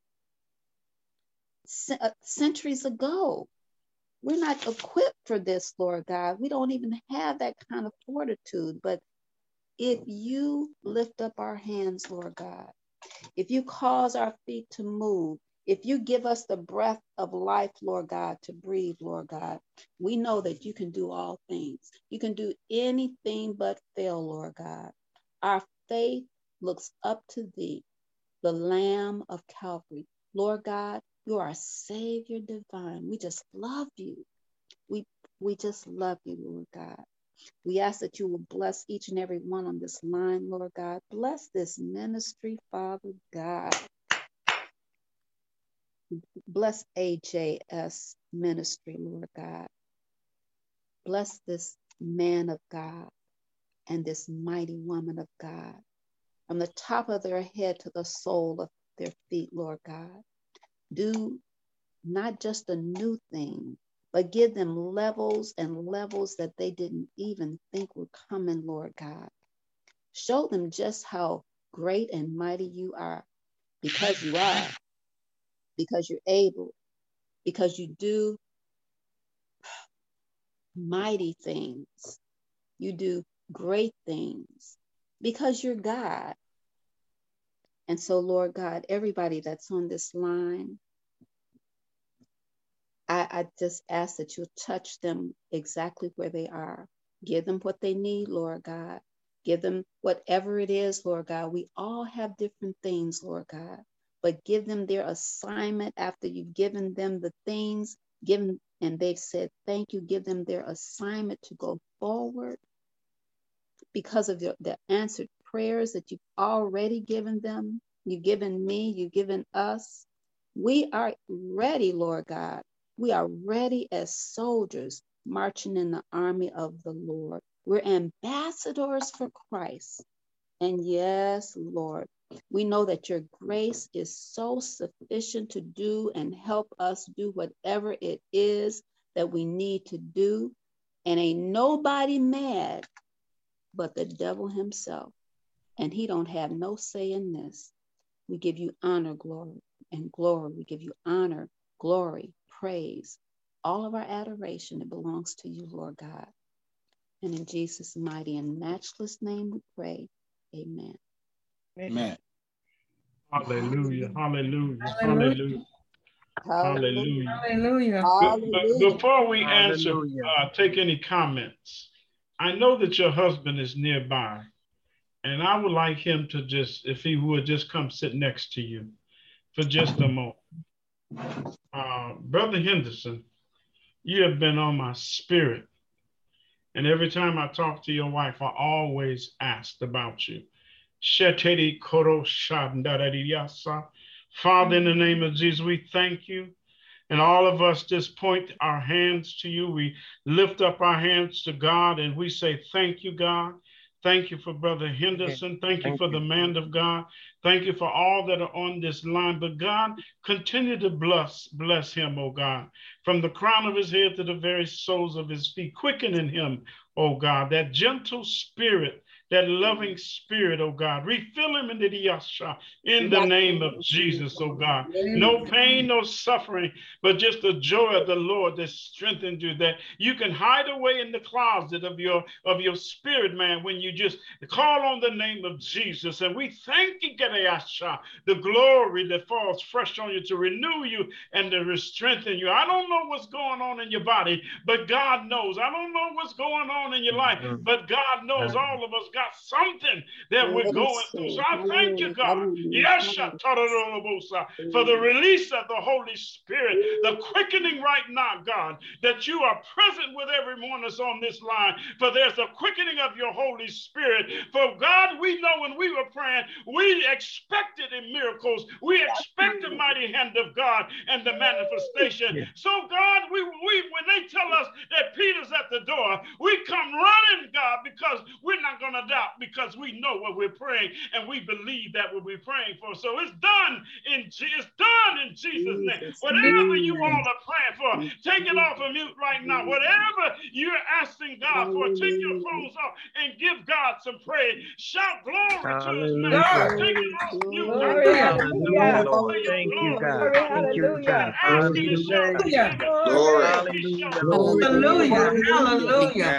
centuries ago. We're not equipped for this, Lord God. We don't even have that kind of fortitude. But if you lift up our hands, Lord God, if you cause our feet to move, if you give us the breath of life, Lord God, to breathe, Lord God, we know that you can do all things. You can do anything but fail, Lord God. Our faith looks up to thee, the Lamb of Calvary. Lord God, you are a Savior divine. We just love you. We, we just love you, Lord God. We ask that you will bless each and every one on this line, Lord God. Bless this ministry, Father God. Bless A J S ministry, Lord God. Bless this man of God and this mighty woman of God, from the top of their head to the sole of their feet, Lord God. Do not just a new thing, but give them levels and levels that they didn't even think were coming, Lord God. Show them just how great and mighty you are, because you are, because you're able, because you do mighty things. You do great things, because you're God. And so, Lord God, everybody that's on this line, I, I just ask that you touch them exactly where they are. Give them what they need, Lord God. Give them whatever it is, Lord God. We all have different things, Lord God, but give them their assignment after you've given them the things, given, and they've said, thank you. Give them their assignment to go forward because of the, the answered prayers that you've already given them. You've given me, you've given us. We are ready, Lord God. We are ready as soldiers marching in the army of the Lord. We're ambassadors for Christ. And yes, Lord, we know that your grace is so sufficient to do and help us do whatever it is that we need to do. And ain't nobody mad but the devil himself. And he don't have no say in this. We give you honor, glory, and glory. We give you honor, glory, praise. All of our adoration, it belongs to you, Lord God. And in Jesus' mighty and matchless name we pray. Amen. Amen. Hallelujah. Hallelujah. Hallelujah. Hallelujah. Hallelujah. Hallelujah. But, but before we answer, Hallelujah. uh, take any comments. I know that your husband is nearby, and I would like him to just, if he would, just come sit next to you for just a moment. Uh, Brother Henderson, you have been on my spirit. And every time I talk to your wife, I always asked about you. Father, in the name of Jesus, we thank you. And all of us just point our hands to you. We lift up our hands to God and we say, thank you, God. Thank you for Brother Henderson. Thank you for the man of God. Thank you for all that are on this line. But God, continue to bless, bless him, oh God, from the crown of his head to the very soles of his feet. Quicken in him, oh God, that gentle spirit, that loving spirit, oh God. Refill him into the yasha in the name of Jesus, oh God. No pain, no suffering, but just the joy of the Lord that strengthens you, that you can hide away in the closet of your, of your spirit, man, when you just call on the name of Jesus. And we thank you, Gedayasha, the glory that falls fresh on you to renew you and to strengthen you. I don't know what's going on in your body, but God knows. I don't know what's going on in your life, but God knows. All of us got something that we're going through. So I thank you, God, yes, for the release of the Holy Spirit, the quickening right now, God, that you are present with everyone that's on this line. For there's a quickening of your Holy Spirit. For God, we know when we were praying, we expected in miracles. We expect the mighty hand of God and the manifestation. So God, we, we when they tell us that Peter's at the door, we come running, God, because we're not going to doubt, because we know what we're praying and we believe that what we're praying for. So it's done in it's done in Jesus' name. Whatever you all are praying for, take it off of mute right now. Whatever you're asking God for, take your phones off and give God some praise. Shout glory to his name. Take it off mute. Hallelujah, Lord. Thank you, God. Thank you, God. Hallelujah. Glory. Hallelujah. Hallelujah. Hallelujah.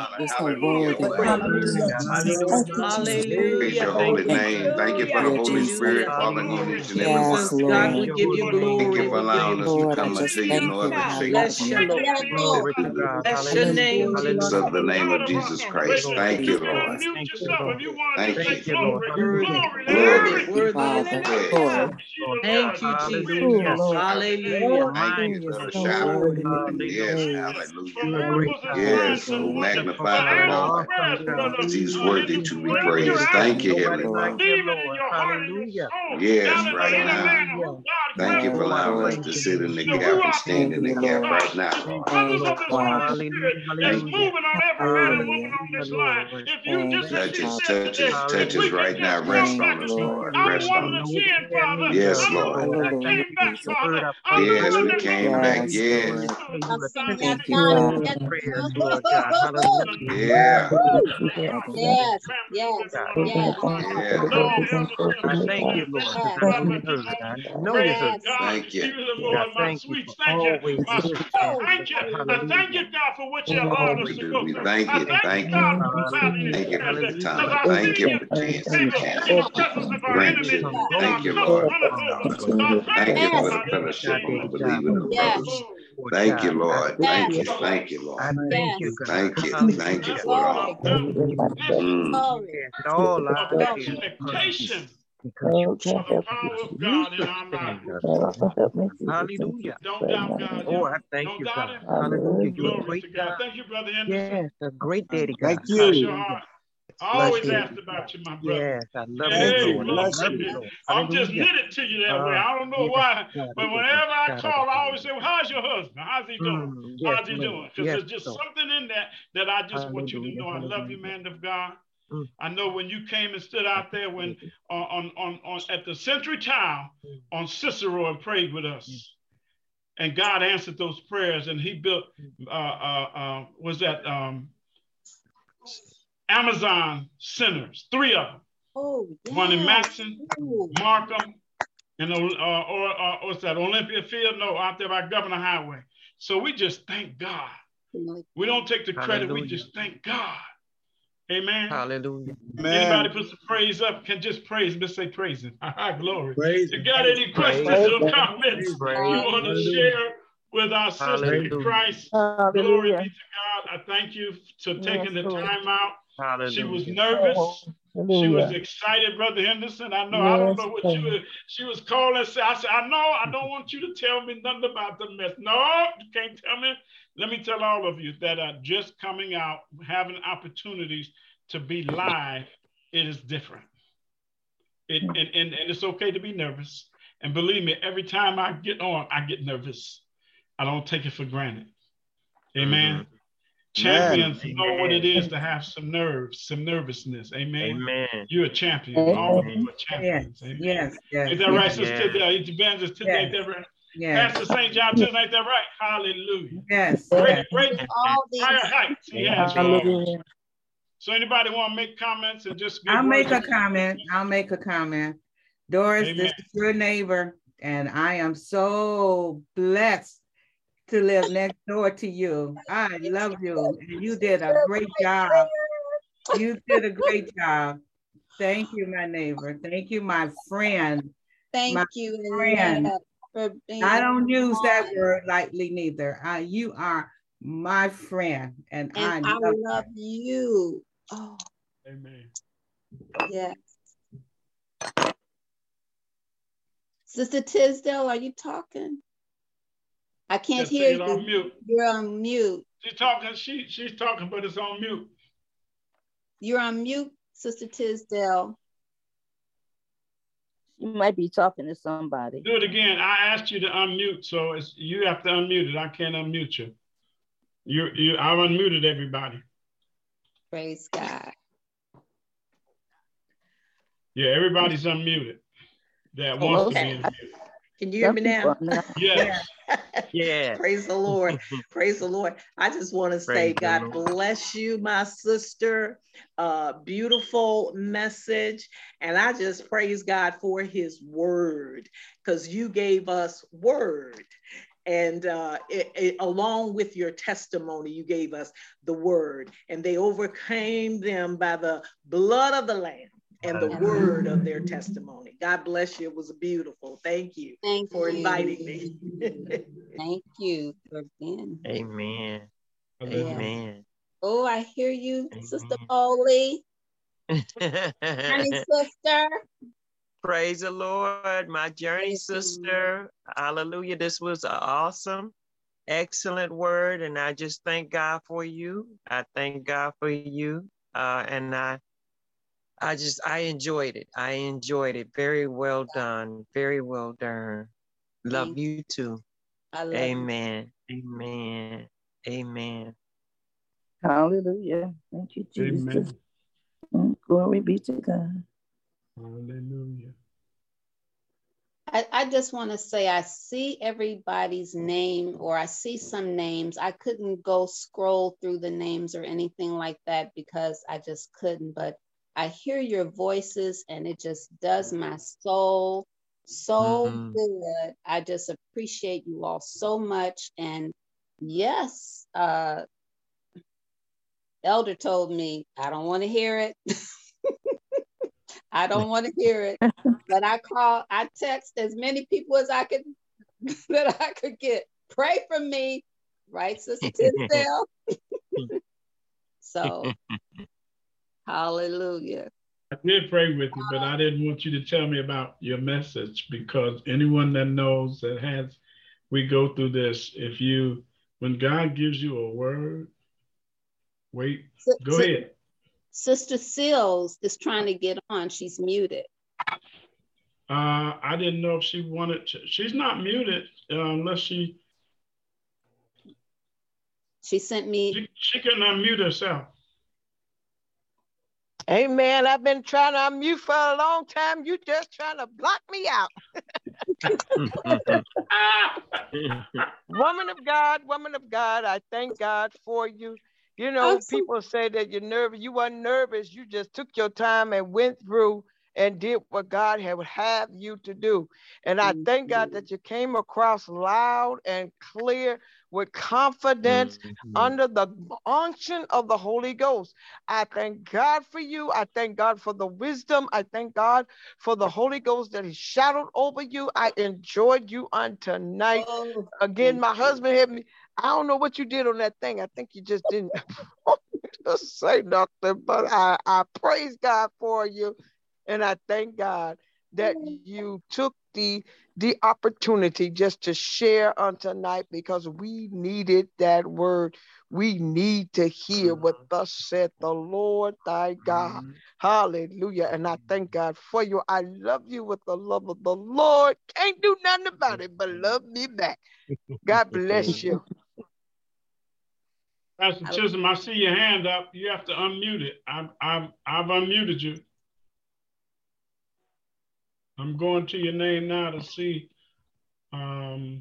Hallelujah. Praise Hallelujah. your holy name. Thank you for the Holy Spirit falling on each and every one. Jesus, God, we give you glory. Thank you for allowing us to come unto you, no other shape. Bless you, Lord. Glory to God. Bless your name, Jesus. Of the name of Jesus Christ. Thank you, Lord. Thank you, Lord. Thank Thank you. you, Lord. Worthy, Glory. worthy, worthy. Thank you, Hallelujah. Jesus. Hallelujah. Thank you for the shout. Yes, hallelujah. God. Yes, oh, magnify the Lord. God. He's worthy to be praised. Thank you, Heavenly Like Father. you, Lord. Hallelujah. Yes, right now. Hallelujah. Thank you for allowing us to sit in the gap and stand in the gap right now, Lord. Hallelujah. That's moving on every man and woman on this line. If you just Touch us, accept touch us, today, touch if we us can right now. just Rest come on back. us, Lord. I'm Rest one on of us. the ten, Father. Yes, I'm the Lord. one that came back, Father. I'm the Yes, one we that came wrote back. the Yes. Thank you, Father. Prayers, Lord God. Hallelujah. Yeah. Yeah. Yes, I thank you, Lord, because I know you heard it. I know you heard it. Thank you. God, thank you for always listening. Thank you. I thank you, God, for what you allowed us We to do. go We through. thank I you. thank you, Thank God, you. for providing Thank you for the because time. I Thank see you you for the chance in and the chance. presence of our Grant enemies you. and our Thank you, cups Lord. runneth over. God, Thank you for the God, in the fellowship name of of the believing of brothers. Thank you, Lord. Thank you. Thank you, I Lord. thank you, God. Thank you. Thank you Hallelujah. for it all. Mm. Yes, it all lies of here. expectation Because you for the power of you God in our life. sustain us. Hallelujah. Don't doubt God. Oh, I thank Don't you, doubt God. him. Hallelujah. You're a Glory to great God. God. Thank you, Brother Henderson. Yes, a great daddy God. Thank Bless you. your heart. I Bless always you. asked about you, my brother. Yes, I love Hey, you, Lord. I glory. love you, Lord. I'm just Hallelujah. knitted to you that way. Uh, I don't know yes, why, God, but it is whenever I God, call, it I is always say, well, how's your husband? How's he doing? Mm, yes, How's he Lord. doing? Because Yes, there's just Lord. something in that that I just want you to Hallelujah. know. I love you, Hallelujah. man of God. Mm. I know when you came and stood out there when uh, on, on, on at the Century Town on Cicero and prayed with us. And God answered those prayers, and he built, uh, uh, uh, was that um, Amazon centers, three of them. Oh, yes. One in Matson, Ooh. Markham, and uh, or uh, what's that, Olympia Field? No, out there by Governor Highway. So we just thank God. We don't take the credit, Hallelujah. we just thank God. Amen. Hallelujah. Anybody put some praise up, can just praise him, just say praise him. Glory. Praise You got any questions Praise or comments Praise you want to Hallelujah. share with our sister Hallelujah. in Christ? Glory be to God. I thank you for taking the time out. Hallelujah. She was nervous. She was excited, Brother Henderson. I know, I don't know what you were, she was calling. I said, I know, I don't want you to tell me nothing about the mess. No, you can't tell me. Let me tell all of you that are just coming out, having opportunities to be live, it is different. It, and, and, and it's okay to be nervous. And believe me, every time I get on, I get nervous. I don't take it for granted. Amen. Mm-hmm. Champions Amen. Know what it is to have some nerves, some nervousness. Amen. Amen. You're a champion. Amen. All of you are champions. Yes. Amen. Yes. Yes. Is that right, yes. Sister? Yes. Evangelist, yes. Ain't that right? Yes. Pastor Saint John, too, ain't that right? Hallelujah. Yes. Great, great, all these higher heights he has. Hallelujah. So anybody want to make comments and just I'll make a comment. I'll make a comment. Doris, Amen. This is your neighbor, and I am so blessed to live next door to you. I love you, and you did a great job. You did a great job. Thank you, my neighbor. Thank you, my friend. Thank my you, friend. I don't use that word lightly neither. Uh, you are my friend, and, and I, I love, love you. Oh, amen. Yes. Sister Tisdale, are you talking? I can't Just hear you. On mute. You're on mute. She's talking. She she's talking, but it's on mute. You're on mute, Sister Tisdale. You might be talking to somebody. Do it again. I asked you to unmute, so it's you have to unmute it. I can't unmute you. You you. I've unmuted everybody. Praise God. Yeah, everybody's unmuted. That oh, wants okay. to be unmuted. Can you hear me now? Yes. Yeah. Praise the Lord. Praise the Lord. I just want to say, God bless you, my sister. Uh, beautiful message. And I just praise God for his word, because you gave us word. And uh, it, it, along with your testimony, you gave us the word. And they overcame them by the blood of the Lamb and the word of their testimony. God bless you. It was beautiful. Thank you Thank for you. inviting me. Thank you for being. Amen. Yeah. Amen. Oh, I hear you, Amen. Sister Foley. Honey, sister. Praise the Lord, my journey Praise sister. You. Hallelujah. This was an awesome, excellent word. And I just thank God for you. I thank God for you. Uh, and I I just, I enjoyed it. I enjoyed it. Very well done. Very well done. Love Thank you too. I love Amen. You. Amen. Amen. Hallelujah. Thank you, Jesus. Amen. Glory be to God. Hallelujah. I, I just want to say, I see everybody's name, or I see some names. I couldn't go scroll through the names or anything like that because I just couldn't, but I hear your voices and it just does my soul so mm-hmm. good. I just appreciate you all so much. And yes, uh, Elder told me, I don't want to hear it. I don't want to hear it. But I call, I text as many people as I could, that I could get. Pray for me, right, Sister Tisdale? So, hallelujah. I did pray with you, but I didn't want you to tell me about your message, because anyone that knows that has, we go through this. If you, when God gives you a word, wait, S- go S- ahead. Sister Seals is trying to get on. She's muted. Uh, I didn't know if she wanted to. She's not muted uh, unless she. She sent me. She, she can unmute herself. Amen. I've been trying to unmute for a long time. You just trying to block me out. Woman of God, woman of God, I thank God for you. You know, awesome. People say that you're nervous. You weren't nervous. You just took your time and went through and did what God had have you to do. And I thank God that you came across loud and clear with confidence mm-hmm. under the unction of the Holy Ghost. I thank God for you. I thank God for the wisdom. I thank God for the Holy Ghost that He shadowed over you. I enjoyed you on tonight. Oh, Again, my husband had me. I don't know what you did on that thing. I think you just didn't just say nothing, but I, I praise God for you. And I thank God that you took the the opportunity just to share on tonight, because we needed that word. We need to hear what thus said the Lord thy God. Hallelujah. And I thank God for you. I love you with the love of the Lord. Can't do nothing about it, but love me back. God bless you. Pastor Chisholm, I see your hand up. You have to unmute it. I've, I've, I've unmuted you. I'm going to your name now to see. Um,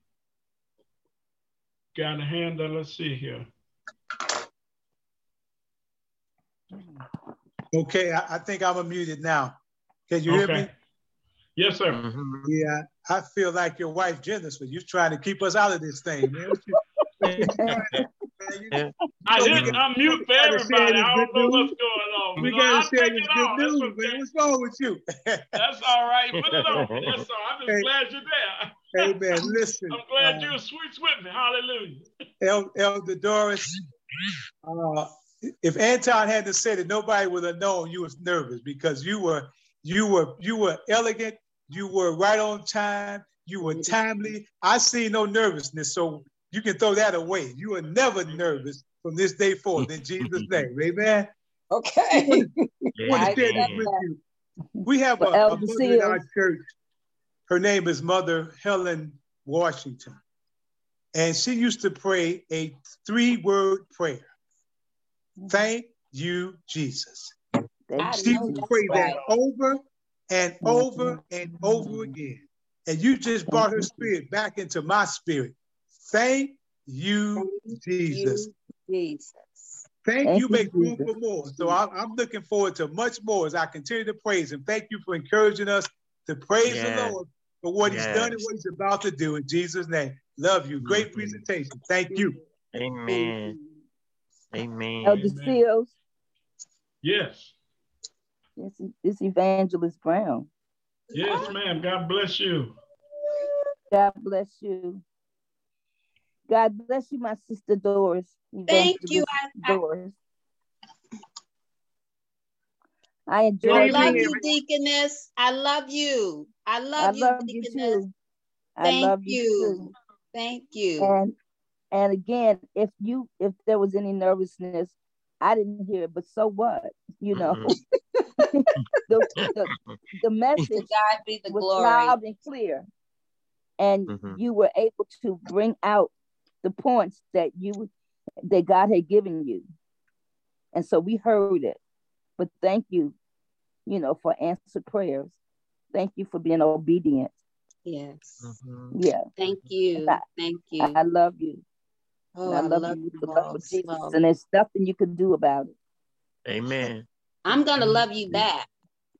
got a hand up. Let's see here. Okay, I, I think I'm unmuted now. Can you okay. hear me? Yes, sir. Mm-hmm. Yeah, I feel like your wife, Jennifer, you're trying to keep us out of this thing, man. What you, what you doing, man? You, you I hit unmute for everybody. I don't know what's going on. We no, gotta I'll share take this it good on. news, That's okay. man. What's wrong with you? That's all right. Put it on. That's all. I'm just hey, glad you're there. Amen. Listen. I'm glad uh, you're sweet with me. Hallelujah. El, Elder Doris, uh, if Anton hadn't said it, nobody would have known you was nervous, because you were you were you were elegant, you were right on time, you were timely. I see no nervousness, so you can throw that away. You were never nervous from this day forth in Jesus' name. Amen. Okay. I want to, I want to share this with you. We have a, a mother in our church. Her name is Mother Helen Washington. And she used to pray a three-word prayer. Thank you, Jesus. She would pray that over and over and over again. And you just brought her spirit back into my spirit. Thank you, Jesus. Jesus. Thank you, make room for more. So I'm, I'm looking forward to much more as I continue to praise him. Thank you for encouraging us to praise yes. the Lord for what yes. he's done and what he's about to do in Jesus' name. Love you. Great presentation. Thank you. Amen. Amen. Elder Seals. Yes. It's, it's Evangelist Brown. Yes, ma'am. God bless you. God bless you. God bless you, my sister Doris. Thank you. I, Doris. I enjoy I love you, Deaconess. I love you. I love I you, love Deaconess. You too. Thank I love you. you. Too. Thank you. And and again, if you if there was any nervousness, I didn't hear it, but so what? You know, mm-hmm. the, the the message to God be the was glory. loud and clear, and mm-hmm. you were able to bring out the points that you that God had given you, and so we heard it. But thank you, you know, for answered prayers. Thank you for being obedient. Yes. Mm-hmm. Yeah. Thank you. I, thank you. I, I love you. Oh, I, I love, love you with the love of Jesus, well. And there's nothing you can do about it. Amen. I'm gonna love you back.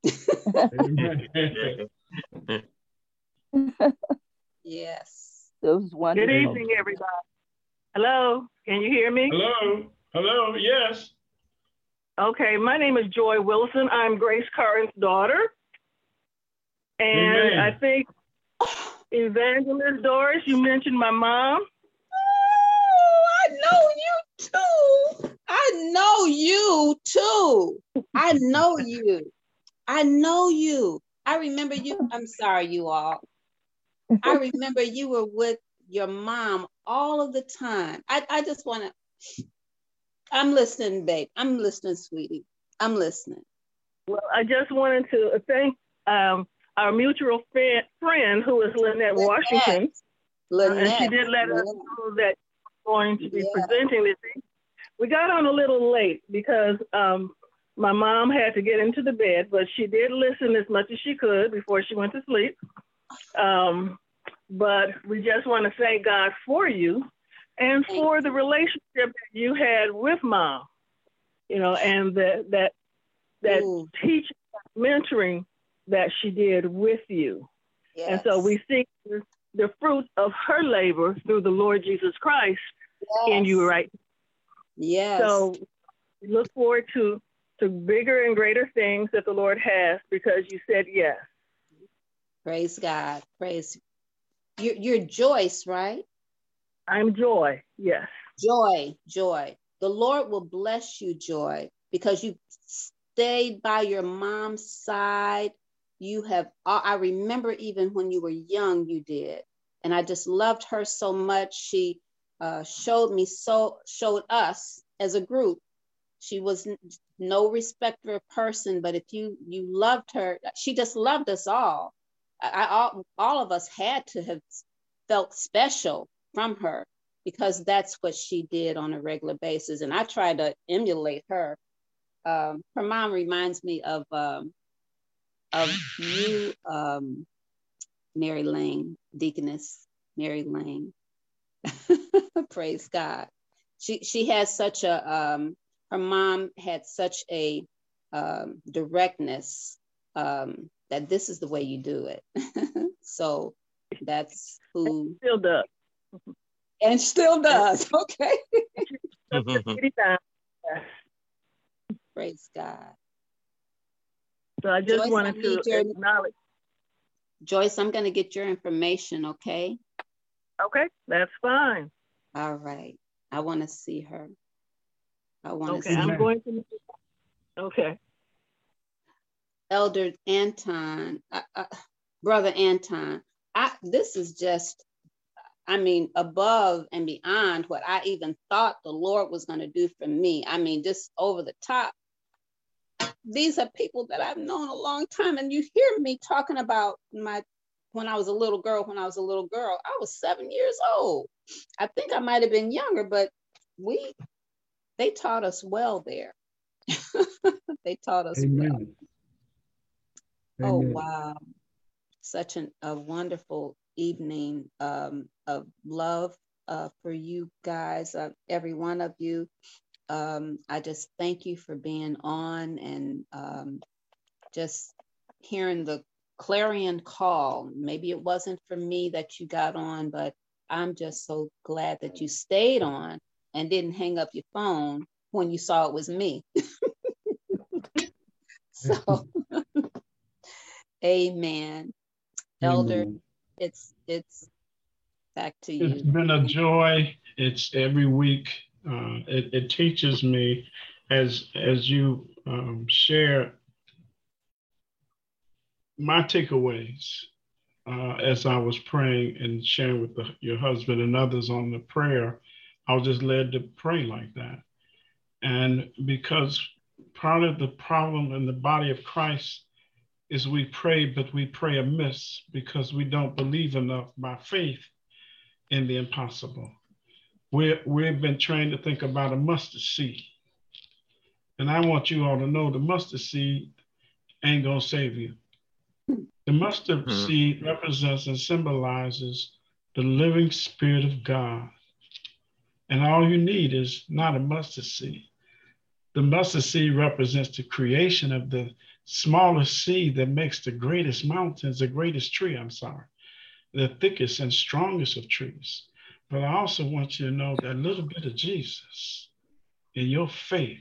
Yes. Those wonderful. Good evening, everybody. Hello, can you hear me? Hello. Hello. Yes. Okay, my name is Joy Wilson. I'm Grace Curran's daughter. And Amen. I think Evangelist Doris, you mentioned my mom. Oh, I know you too. I know you too. I know you. I know you. I remember you. I'm sorry, you all. I remember you were with your mom all of the time. I, I just want to, I'm listening, babe. I'm listening, sweetie. I'm listening. Well, I just wanted to thank um, our mutual friend, friend who is Lynette, Lynette. Washington. Lynette. Uh, and she did let Lynette. us know that we're going to be yeah. presenting this evening. We got on a little late because um, my mom had to get into the bed, but she did listen as much as she could before she went to sleep. Um, but we just want to thank God for you and thank for you. the relationship that you had with mom, you know, and the, that that Ooh. teaching, mentoring that she did with you. Yes. And so we see the, the fruit of her labor through the Lord Jesus Christ yes. in you, right? Yes. So we look forward to, to bigger and greater things that the Lord has because you said yes. Praise God. Praise. You're, you're Joyce, right? I'm Joy, yes. Joy, Joy. The Lord will bless you, Joy, because you stayed by your mom's side you have, I remember even when you were young, you did. And I just loved her so much. She uh, showed me so, showed us as a group. She was no respecter of person, but if you, you loved her, she just loved us all. I, all, all of us had to have felt special from her because that's what she did on a regular basis. And I tried to emulate her. Um, her mom reminds me of, um, of you, um, Mary Lane, Deaconess Mary Lane. Praise God. She, she has such a, um, her mom had such a um, directness um, that this is the way you do it. So that's who. Still does. And still does, okay. Praise God. So I just Joyce, wanted I to your, acknowledge. Joyce, I'm gonna get your information, okay? Okay, that's fine. All right, I wanna see her. I wanna okay, see I'm her. going to, okay. Elder Anton, uh, uh, Brother Anton, I, this is just, I mean, above and beyond what I even thought the Lord was going to do for me. I mean, just over the top. These are people that I've known a long time. And you hear me talking about my, when I was a little girl, when I was a little girl, I was seven years old. I think I might've been younger, but we, they taught us well there. They taught us Amen. Well. Amen. Oh, wow. Such an, a wonderful evening um, of love uh, for you guys, uh, every one of you. Um, I just thank you for being on and um, just hearing the clarion call. Maybe it wasn't for me that you got on, but I'm just so glad that you stayed on and didn't hang up your phone when you saw it was me. So, amen. Elder, Amen. it's it's back to you. It's been a joy. It's every week. Uh, it, it teaches me as as you um, share my takeaways uh, as I was praying and sharing with the, your husband and others on the prayer. I was just led to pray like that. And because part of the problem in the body of Christ is we pray, but we pray amiss because we don't believe enough by faith in the impossible. We're, we've been trained to think about a mustard seed. And I want you all to know the mustard seed ain't gonna save you. The mustard mm-hmm. seed represents and symbolizes the living Spirit of God. And all you need is not a mustard seed. The mustard seed represents the creation of the smallest seed that makes the greatest mountains, the greatest tree, I'm sorry, the thickest and strongest of trees. But I also want you to know that a little bit of Jesus in your faith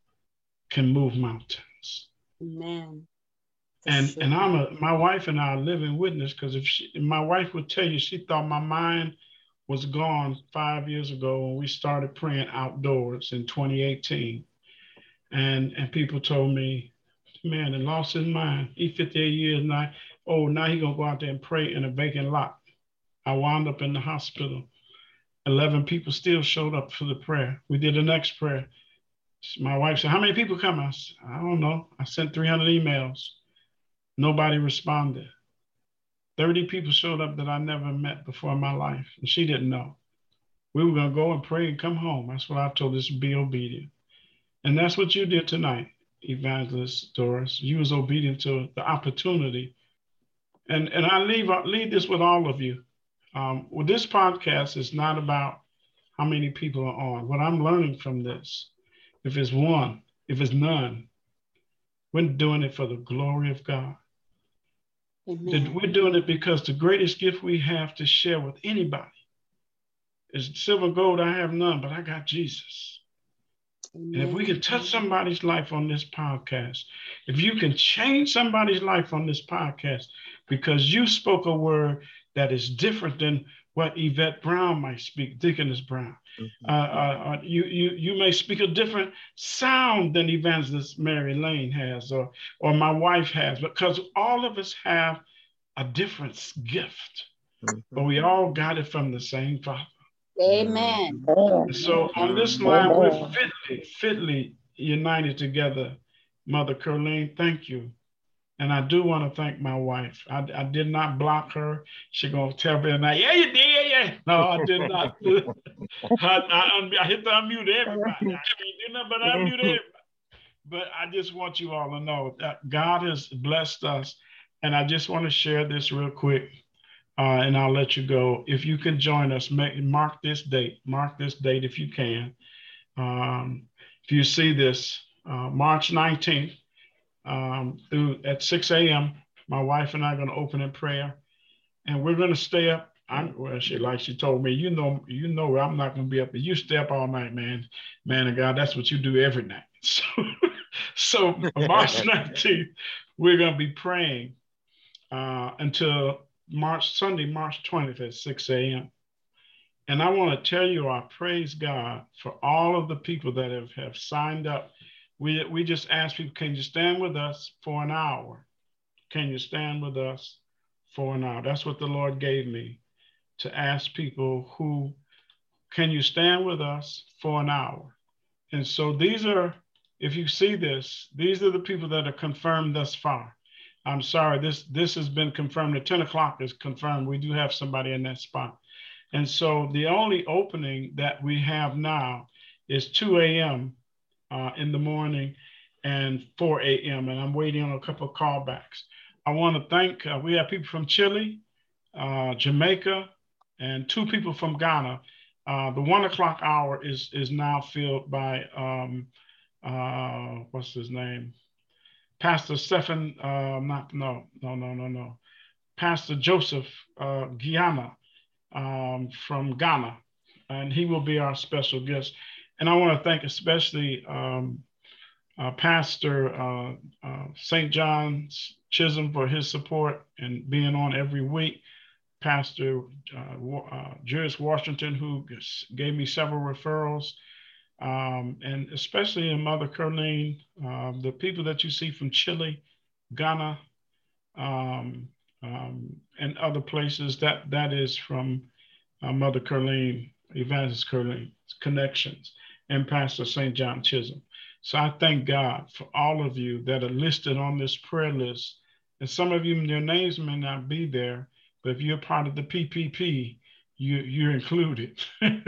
can move mountains. Amen. And sure. and I'm a, my wife and I are living witness, because if she, my wife would tell you, she thought my mind was gone five years ago when we started praying outdoors in twenty eighteen. And, and people told me, man, he lost his mind. He's fifty-eight years now. Oh, now he's gonna go out there and pray in a vacant lot. I wound up in the hospital. eleven people still showed up for the prayer. We did the next prayer. My wife said, how many people come? I said, I don't know. I sent three hundred emails. Nobody responded. thirty people showed up that I never met before in my life, and she didn't know. We were gonna go and pray and come home. That's what I told us, be obedient. And that's what you did tonight, Evangelist Doris. You was obedient to the opportunity. And, and I leave, leave this with all of you. Um, well, this podcast is not about how many people are on. What I'm learning from this, if it's one, if it's none, we're doing it for the glory of God. Amen. We're doing it because the greatest gift we have to share with anybody is silver and gold. I have none, but I got Jesus. And if we can touch somebody's life on this podcast, if you can change somebody's life on this podcast because you spoke a word that is different than what Yvette Brown might speak, Deaconess Brown. Mm-hmm. uh, uh, you, you, you may speak a different sound than Evangelist Mary Lane has, or, or my wife has, because all of us have a different gift, mm-hmm. but we all got it from the same Father. Amen. So on this line, Amen. We're fitly, fitly united together. Mother Curleen, thank you. And I do want to thank my wife. I, I did not block her. She gonna tell me tonight, yeah, you did, yeah, yeah. No, I did not. I, I, I hit the unmute everybody. I didn't do nothing but unmute everybody. But I just want you all to know that God has blessed us. And I just want to share this real quick, uh, and I'll let you go. If you can join us, make, mark this date. Mark this date if you can. Um, if you see this, uh, March nineteenth, Um, through at six a m my wife and I are going to open in prayer, and we're going to stay up. I'm, well, she like she told me, you know, you know, I'm not going to be up, but you stay up all night, man, man of God. That's what you do every night. So, so March nineteenth, we're going to be praying uh, until March Sunday, March twentieth at six a m And I want to tell you, I praise God for all of the people that have, have signed up. We, we just ask people, can you stand with us for an hour? Can you stand with us for an hour? That's what the Lord gave me, to ask people who, can you stand with us for an hour? And so these are, if you see this, these are the people that are confirmed thus far. I'm sorry, this, this has been confirmed. At ten o'clock is confirmed. We do have somebody in that spot. And so the only opening that we have now is two a m Uh, in the morning and four a m And I'm waiting on a couple of callbacks. I want to thank, uh, we have people from Chile, uh, Jamaica, and two people from Ghana. Uh, the one o'clock hour is, is now filled by, um, uh, what's his name? Pastor Stephen, uh, not, no, no, no, no, no. Pastor Joseph uh, Guyana um, from Ghana, and he will be our special guest. And I want to thank especially um, uh, Pastor uh, uh, Saint John's Chisholm for his support and being on every week. Pastor uh, uh, Julius Washington, who gave me several referrals, um, and especially Mother Curleen, uh, the people that you see from Chile, Ghana, um, um, and other places, that, that is from uh, Mother Curleen, Evangelist Curleen's connections, and Pastor Saint John Chisholm. So I thank God for all of you that are listed on this prayer list. And some of you, your names may not be there, but if you're part of the P P P, you, you're included.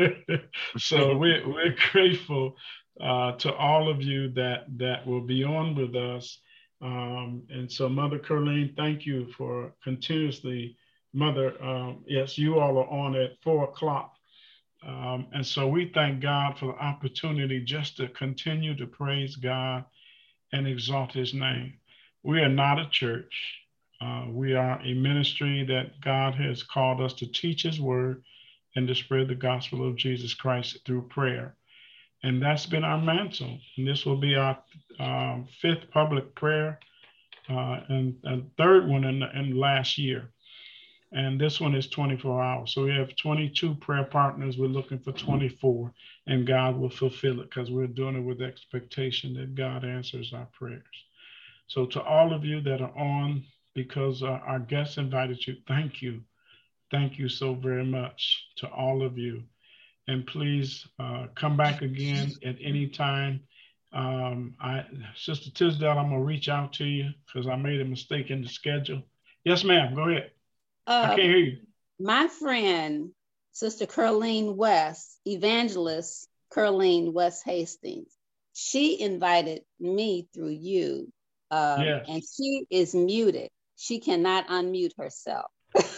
So we're, we're grateful uh, to all of you that, that will be on with us. Um, and so Mother Curleen, thank you for continuously, Mother, um, yes, you all are on at four o'clock. Um, and so we thank God for the opportunity just to continue to praise God and exalt his name. We are not a church. Uh, we are a ministry that God has called us to teach his word and to spread the gospel of Jesus Christ through prayer. And that's been our mantle. And this will be our um, fifth public prayer uh, and, and third one in the, in last year. And this one is twenty-four hours. So we have twenty-two prayer partners. We're looking for twenty-four, and God will fulfill it because we're doing it with expectation that God answers our prayers. So to all of you that are on, because uh, our guests invited you, thank you. Thank you so very much to all of you. And please uh, come back again at any time. Um, I, Sister Tisdale, I'm gonna reach out to you because I made a mistake in the schedule. Yes, ma'am, go ahead. Uh, I can't hear you. My friend, Sister Curleen West, Evangelist Curleen West Hastings, she invited me through you, um, yes. And she is muted. She cannot unmute herself.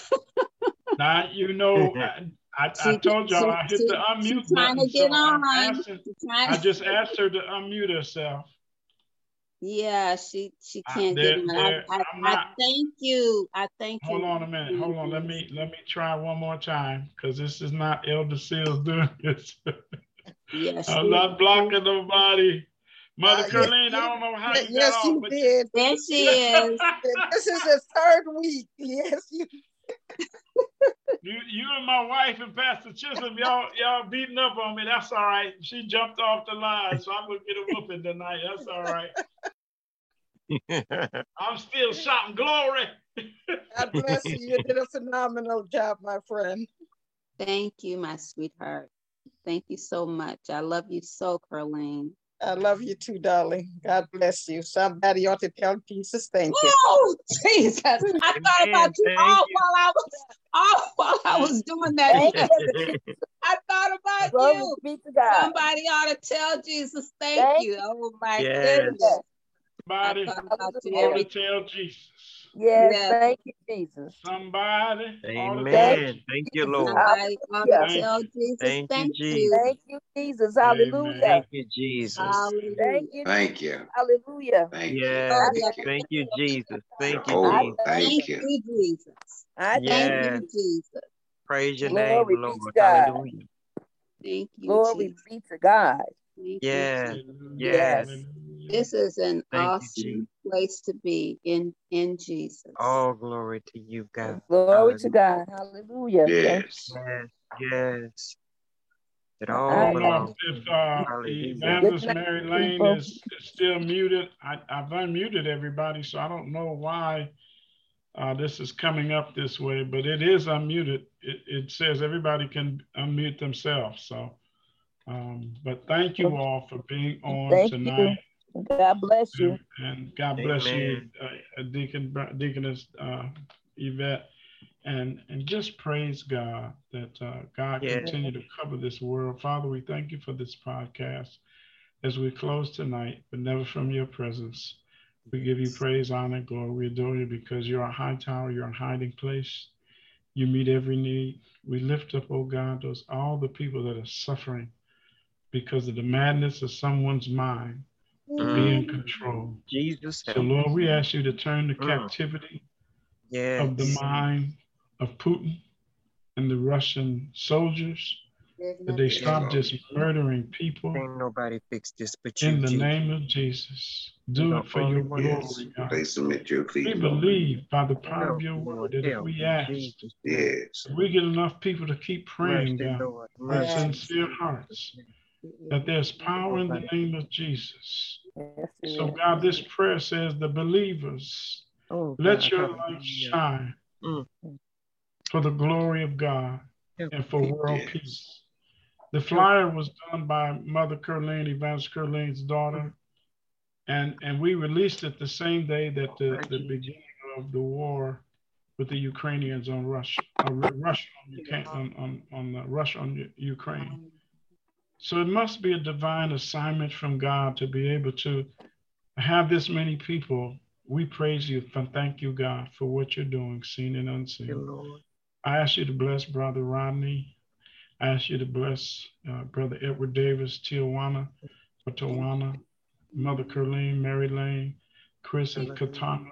Now, you know, I, I, she, I told y'all she, I hit she, the unmute button. To get so on. Asking, I just asked her to unmute herself. Yeah, she she can't there, get in. I, I, I thank you. I thank hold you. Hold on a minute. Hold on. Let me let me try one more time because this is not Elder Seals doing this. Yes, I'm not blocking nobody. Mother uh, Curleen, yes, I don't know how yes, you yes, got you off. did. There she is. This is the third week. Yes, you. You, you and my wife and Pastor Chisholm, y'all, y'all beating up on me. That's all right. She jumped off the line, so I'm gonna get a whooping tonight. That's all right. I'm still shouting glory. God bless you. You did a phenomenal job, my friend. Thank you, my sweetheart. Thank you so much. I love you so, Carlene. I love you too, darling. God bless you. Somebody ought to tell Jesus thank you. Oh, Jesus. I Amen. thought about you Thank all you. while I was all while I was doing that. I thought about Glory you. be to God. Somebody ought to tell Jesus thank, Thank you. Oh my Yes. goodness. Somebody I thought about you ought every to tell Jesus. Yes, Yes. thank you, Jesus. Somebody ought to tell Amen. Jesus. Thank you, Lord. Somebody ought to Hallelujah. tell Jesus Thank you, thank Jesus. you. Thank you, Jesus. Amen. Hallelujah. Thank you, Jesus. Hallelujah. Thank you, Thank Jesus. you. Hallelujah. Thank you. Yes. Glory, Thank you. Thank you, Jesus. Thank you, I Jehovah. Jesus. thank Thank Thank you. you, Jesus. I Thank thank Yes. you, Jesus. Praise your Glory name, be Lord. to God. Hallelujah. Thank you, Glory Jesus. be to God. Thank you, Yes. Jesus. Hallelujah. Yes. Yes. This is an Thank you, awesome Jesus. place to be in in Jesus. All glory to you, God. Glory to Hallelujah. God. Hallelujah. Thank Yes. Yes. Yes. It you. I all I don't know belongs if to you. uh, Hallelujah. Evangelist Good night, Mary Lane people. is, is still muted. I, I've unmuted everybody, so I don't know why uh, this is coming up this way, but it is unmuted. It, it says everybody can unmute themselves. So, um, but thank you all for being on Thank tonight. you. God bless you. And, and God bless you, Amen. uh, Deacon, Deaconess uh, Yvette. And, and just praise God that uh, God Yes. continue to cover this world. Father, we thank you for this podcast as we close tonight, but never from your presence. We give you praise, honor, and glory. We adore you because you're a high tower, you're a hiding place. You meet every need. We lift up, oh God, those all the people that are suffering because of the madness of someone's mind to Mm. be in control. Jesus So, help. Lord, we ask you to turn the Mm. captivity Yes. of the mind of Putin and the Russian soldiers, that they Yes, stop Lord. just murdering people Ain't nobody fix this but in you, the Jesus. name of Jesus. You're Do the it for only your one. Yes. glory, God. Place them at your We feet, Lord. believe by the power of Help, your Lord. word that if Help we in ask, Jesus' name. Yes. if we get enough people to keep praying, Mercy, God, Lord. with Mercy. sincere hearts, that there's power in the name of Jesus. Yes, it So, is. God, this prayer says the believers, Oh, let God. your light Hallelujah. shine Mm. for the glory of God Help and for world Yes. peace. The flyer was done by Mother Curleen, Evangelist Curleen's daughter, and, and we released it the same day that the, the beginning of the war with the Ukrainians on Russia, uh, Russia on, Ukraine, on, on, on uh, Russia on Ukraine. So it must be a divine assignment from God to be able to have this many people. We praise you and thank you, God, for what you're doing, seen and unseen. Lord. I ask you to bless Brother Rodney. I ask you to bless uh, Brother Edward Davis, Tijuana, or Tawana, Mother Curleen, Mary Lane, Chris and Katana,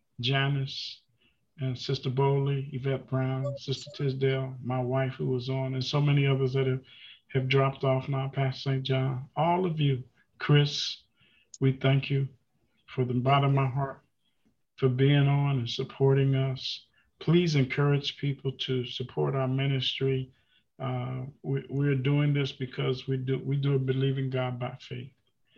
Janice, and Sister Bowley, Yvette Brown, Sister Tisdale, my wife who was on, and so many others that have, have dropped off now, Pastor Saint John. All of you, Chris, we thank you for the bottom of my heart for being on and supporting us. Please encourage people to support our ministry. Uh, we, we're doing this because we do we do believe in God by faith.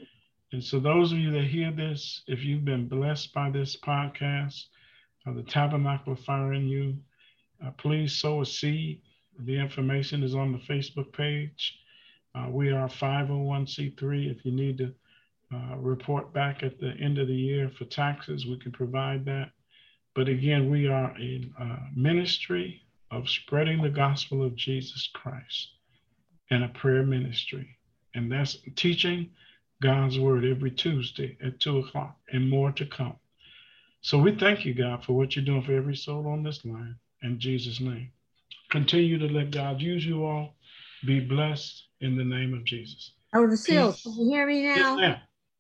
And so those of you that hear this, if you've been blessed by this podcast, uh, the Tabernacle of Fire in You, uh, please sow a seed. The information is on the Facebook page. Uh, we are five oh one c three. If you need to uh, report back at the end of the year for taxes, we can provide that. But again, we are a uh, ministry of spreading the gospel of Jesus Christ and a prayer ministry. And that's teaching God's word every Tuesday at two o'clock and more to come. So we thank you, God, for what you're doing for every soul on this line. In Jesus' name. Continue to let God use you all. Be blessed in the name of Jesus. Oh, the Seals, can you hear me now? Yes, ma'am.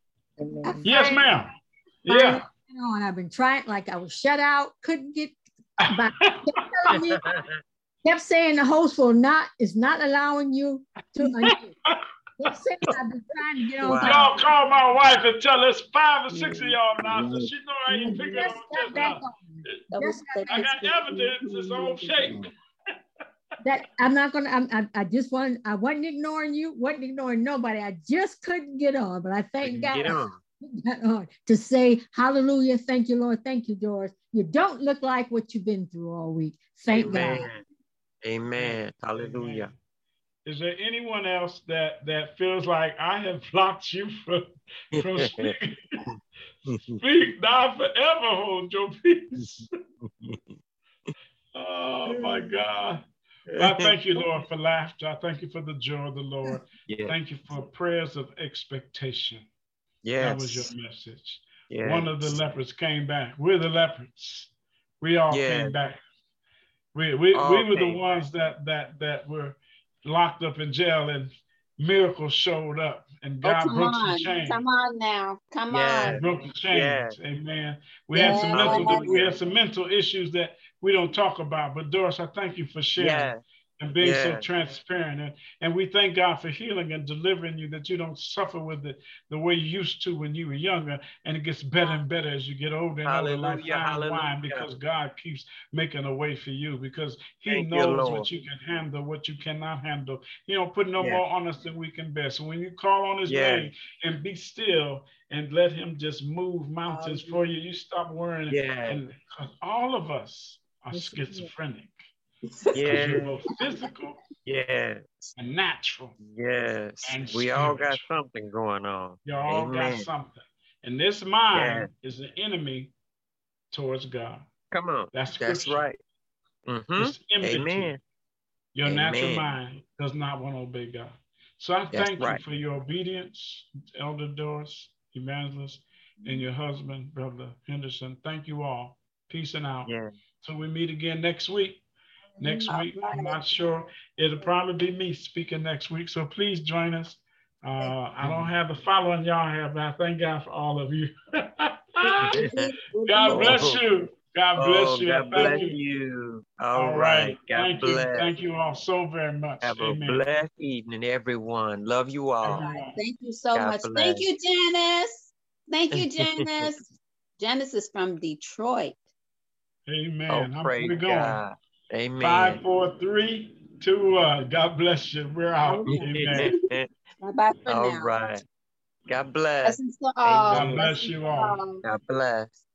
Amen. Yes, ma'am. Yeah. And I've been trying, like I was shut out, couldn't get by. Kept, me, kept saying the host will not, is not allowing you to unmute. Kept saying I've been trying to get on. Wow. Y'all call my wife and tell us five or six of y'all now, so she know I ain't picking on just now. I got evidence, it's on shape. that I'm not gonna. I'm, I I just want. I wasn't ignoring you. wasn't ignoring nobody. I just couldn't get on. But I thank God. Get on. Got on to say hallelujah. Thank you, Lord. Thank you, Doris. You don't look like what you've been through all week. Thank Amen. God. Amen. Hallelujah. Amen. Is there anyone else that that feels like I have blocked you from from speaking? Speak now, forever hold your peace. Oh my God. I thank you, Lord, for laughter. I thank you for the joy of the Lord. Yeah. Thank you for prayers of expectation. Yes. That was your message. Yes. One of the lepers came back. We're the leopards. We all yes. came back. We we, all we were the ones that that that were locked up in jail, and miracles showed up, and God oh, broke on. some chains. Come on now, come yes. on. Broke the chains. Yes. Amen. We yes. had some mental we had some mental issues that we don't talk about. But Doris, I thank you for sharing. Yes. And being yes. so transparent. And, and we thank God for healing and delivering you, that you don't suffer with it the way you used to when you were younger. And it gets better and better as you get older and older, like fine wine, because God keeps making a way for you, because he thank knows you, what you can handle, what you cannot handle. He don't put no yes. more on us than we can bear. So when you call on his yes. name and be still and let him just move mountains oh, for you, you stop worrying. Yes. And because all of us are schizophrenic. Yeah, you're both physical, yes, and natural, yes. And we all got something going on. You all Amen. Got something, and this mind yes. is an enemy towards God. Come on, that's that's right. Mm-hmm. It's enmity. Amen. Your Amen. Natural mind does not want to obey God. So I that's thank right. you for your obedience, Elder Doris, Evangelist, and your husband, Brother Henderson. Thank you all. Peace and out. Yeah. So we meet again next week. Next week, I'm not sure. It'll probably be me speaking next week. So please join us. Uh, I don't have the following y'all have, but I thank God for all of you. God bless you. God bless oh, you. God bless you. you. All, all right. right. God thank bless. you. Thank you all so very much. Have Amen. a blessed evening, everyone. Love you all. Right. Thank you so God much. Bless. Thank you, Janice. Thank you, Janice. Janice is from Detroit. Amen. Oh, praise We're going. God. Amen. Five, four, three, two, one. God bless you. We're out. Amen. Bye-bye for all now. Right. God bless. God bless you all. God bless.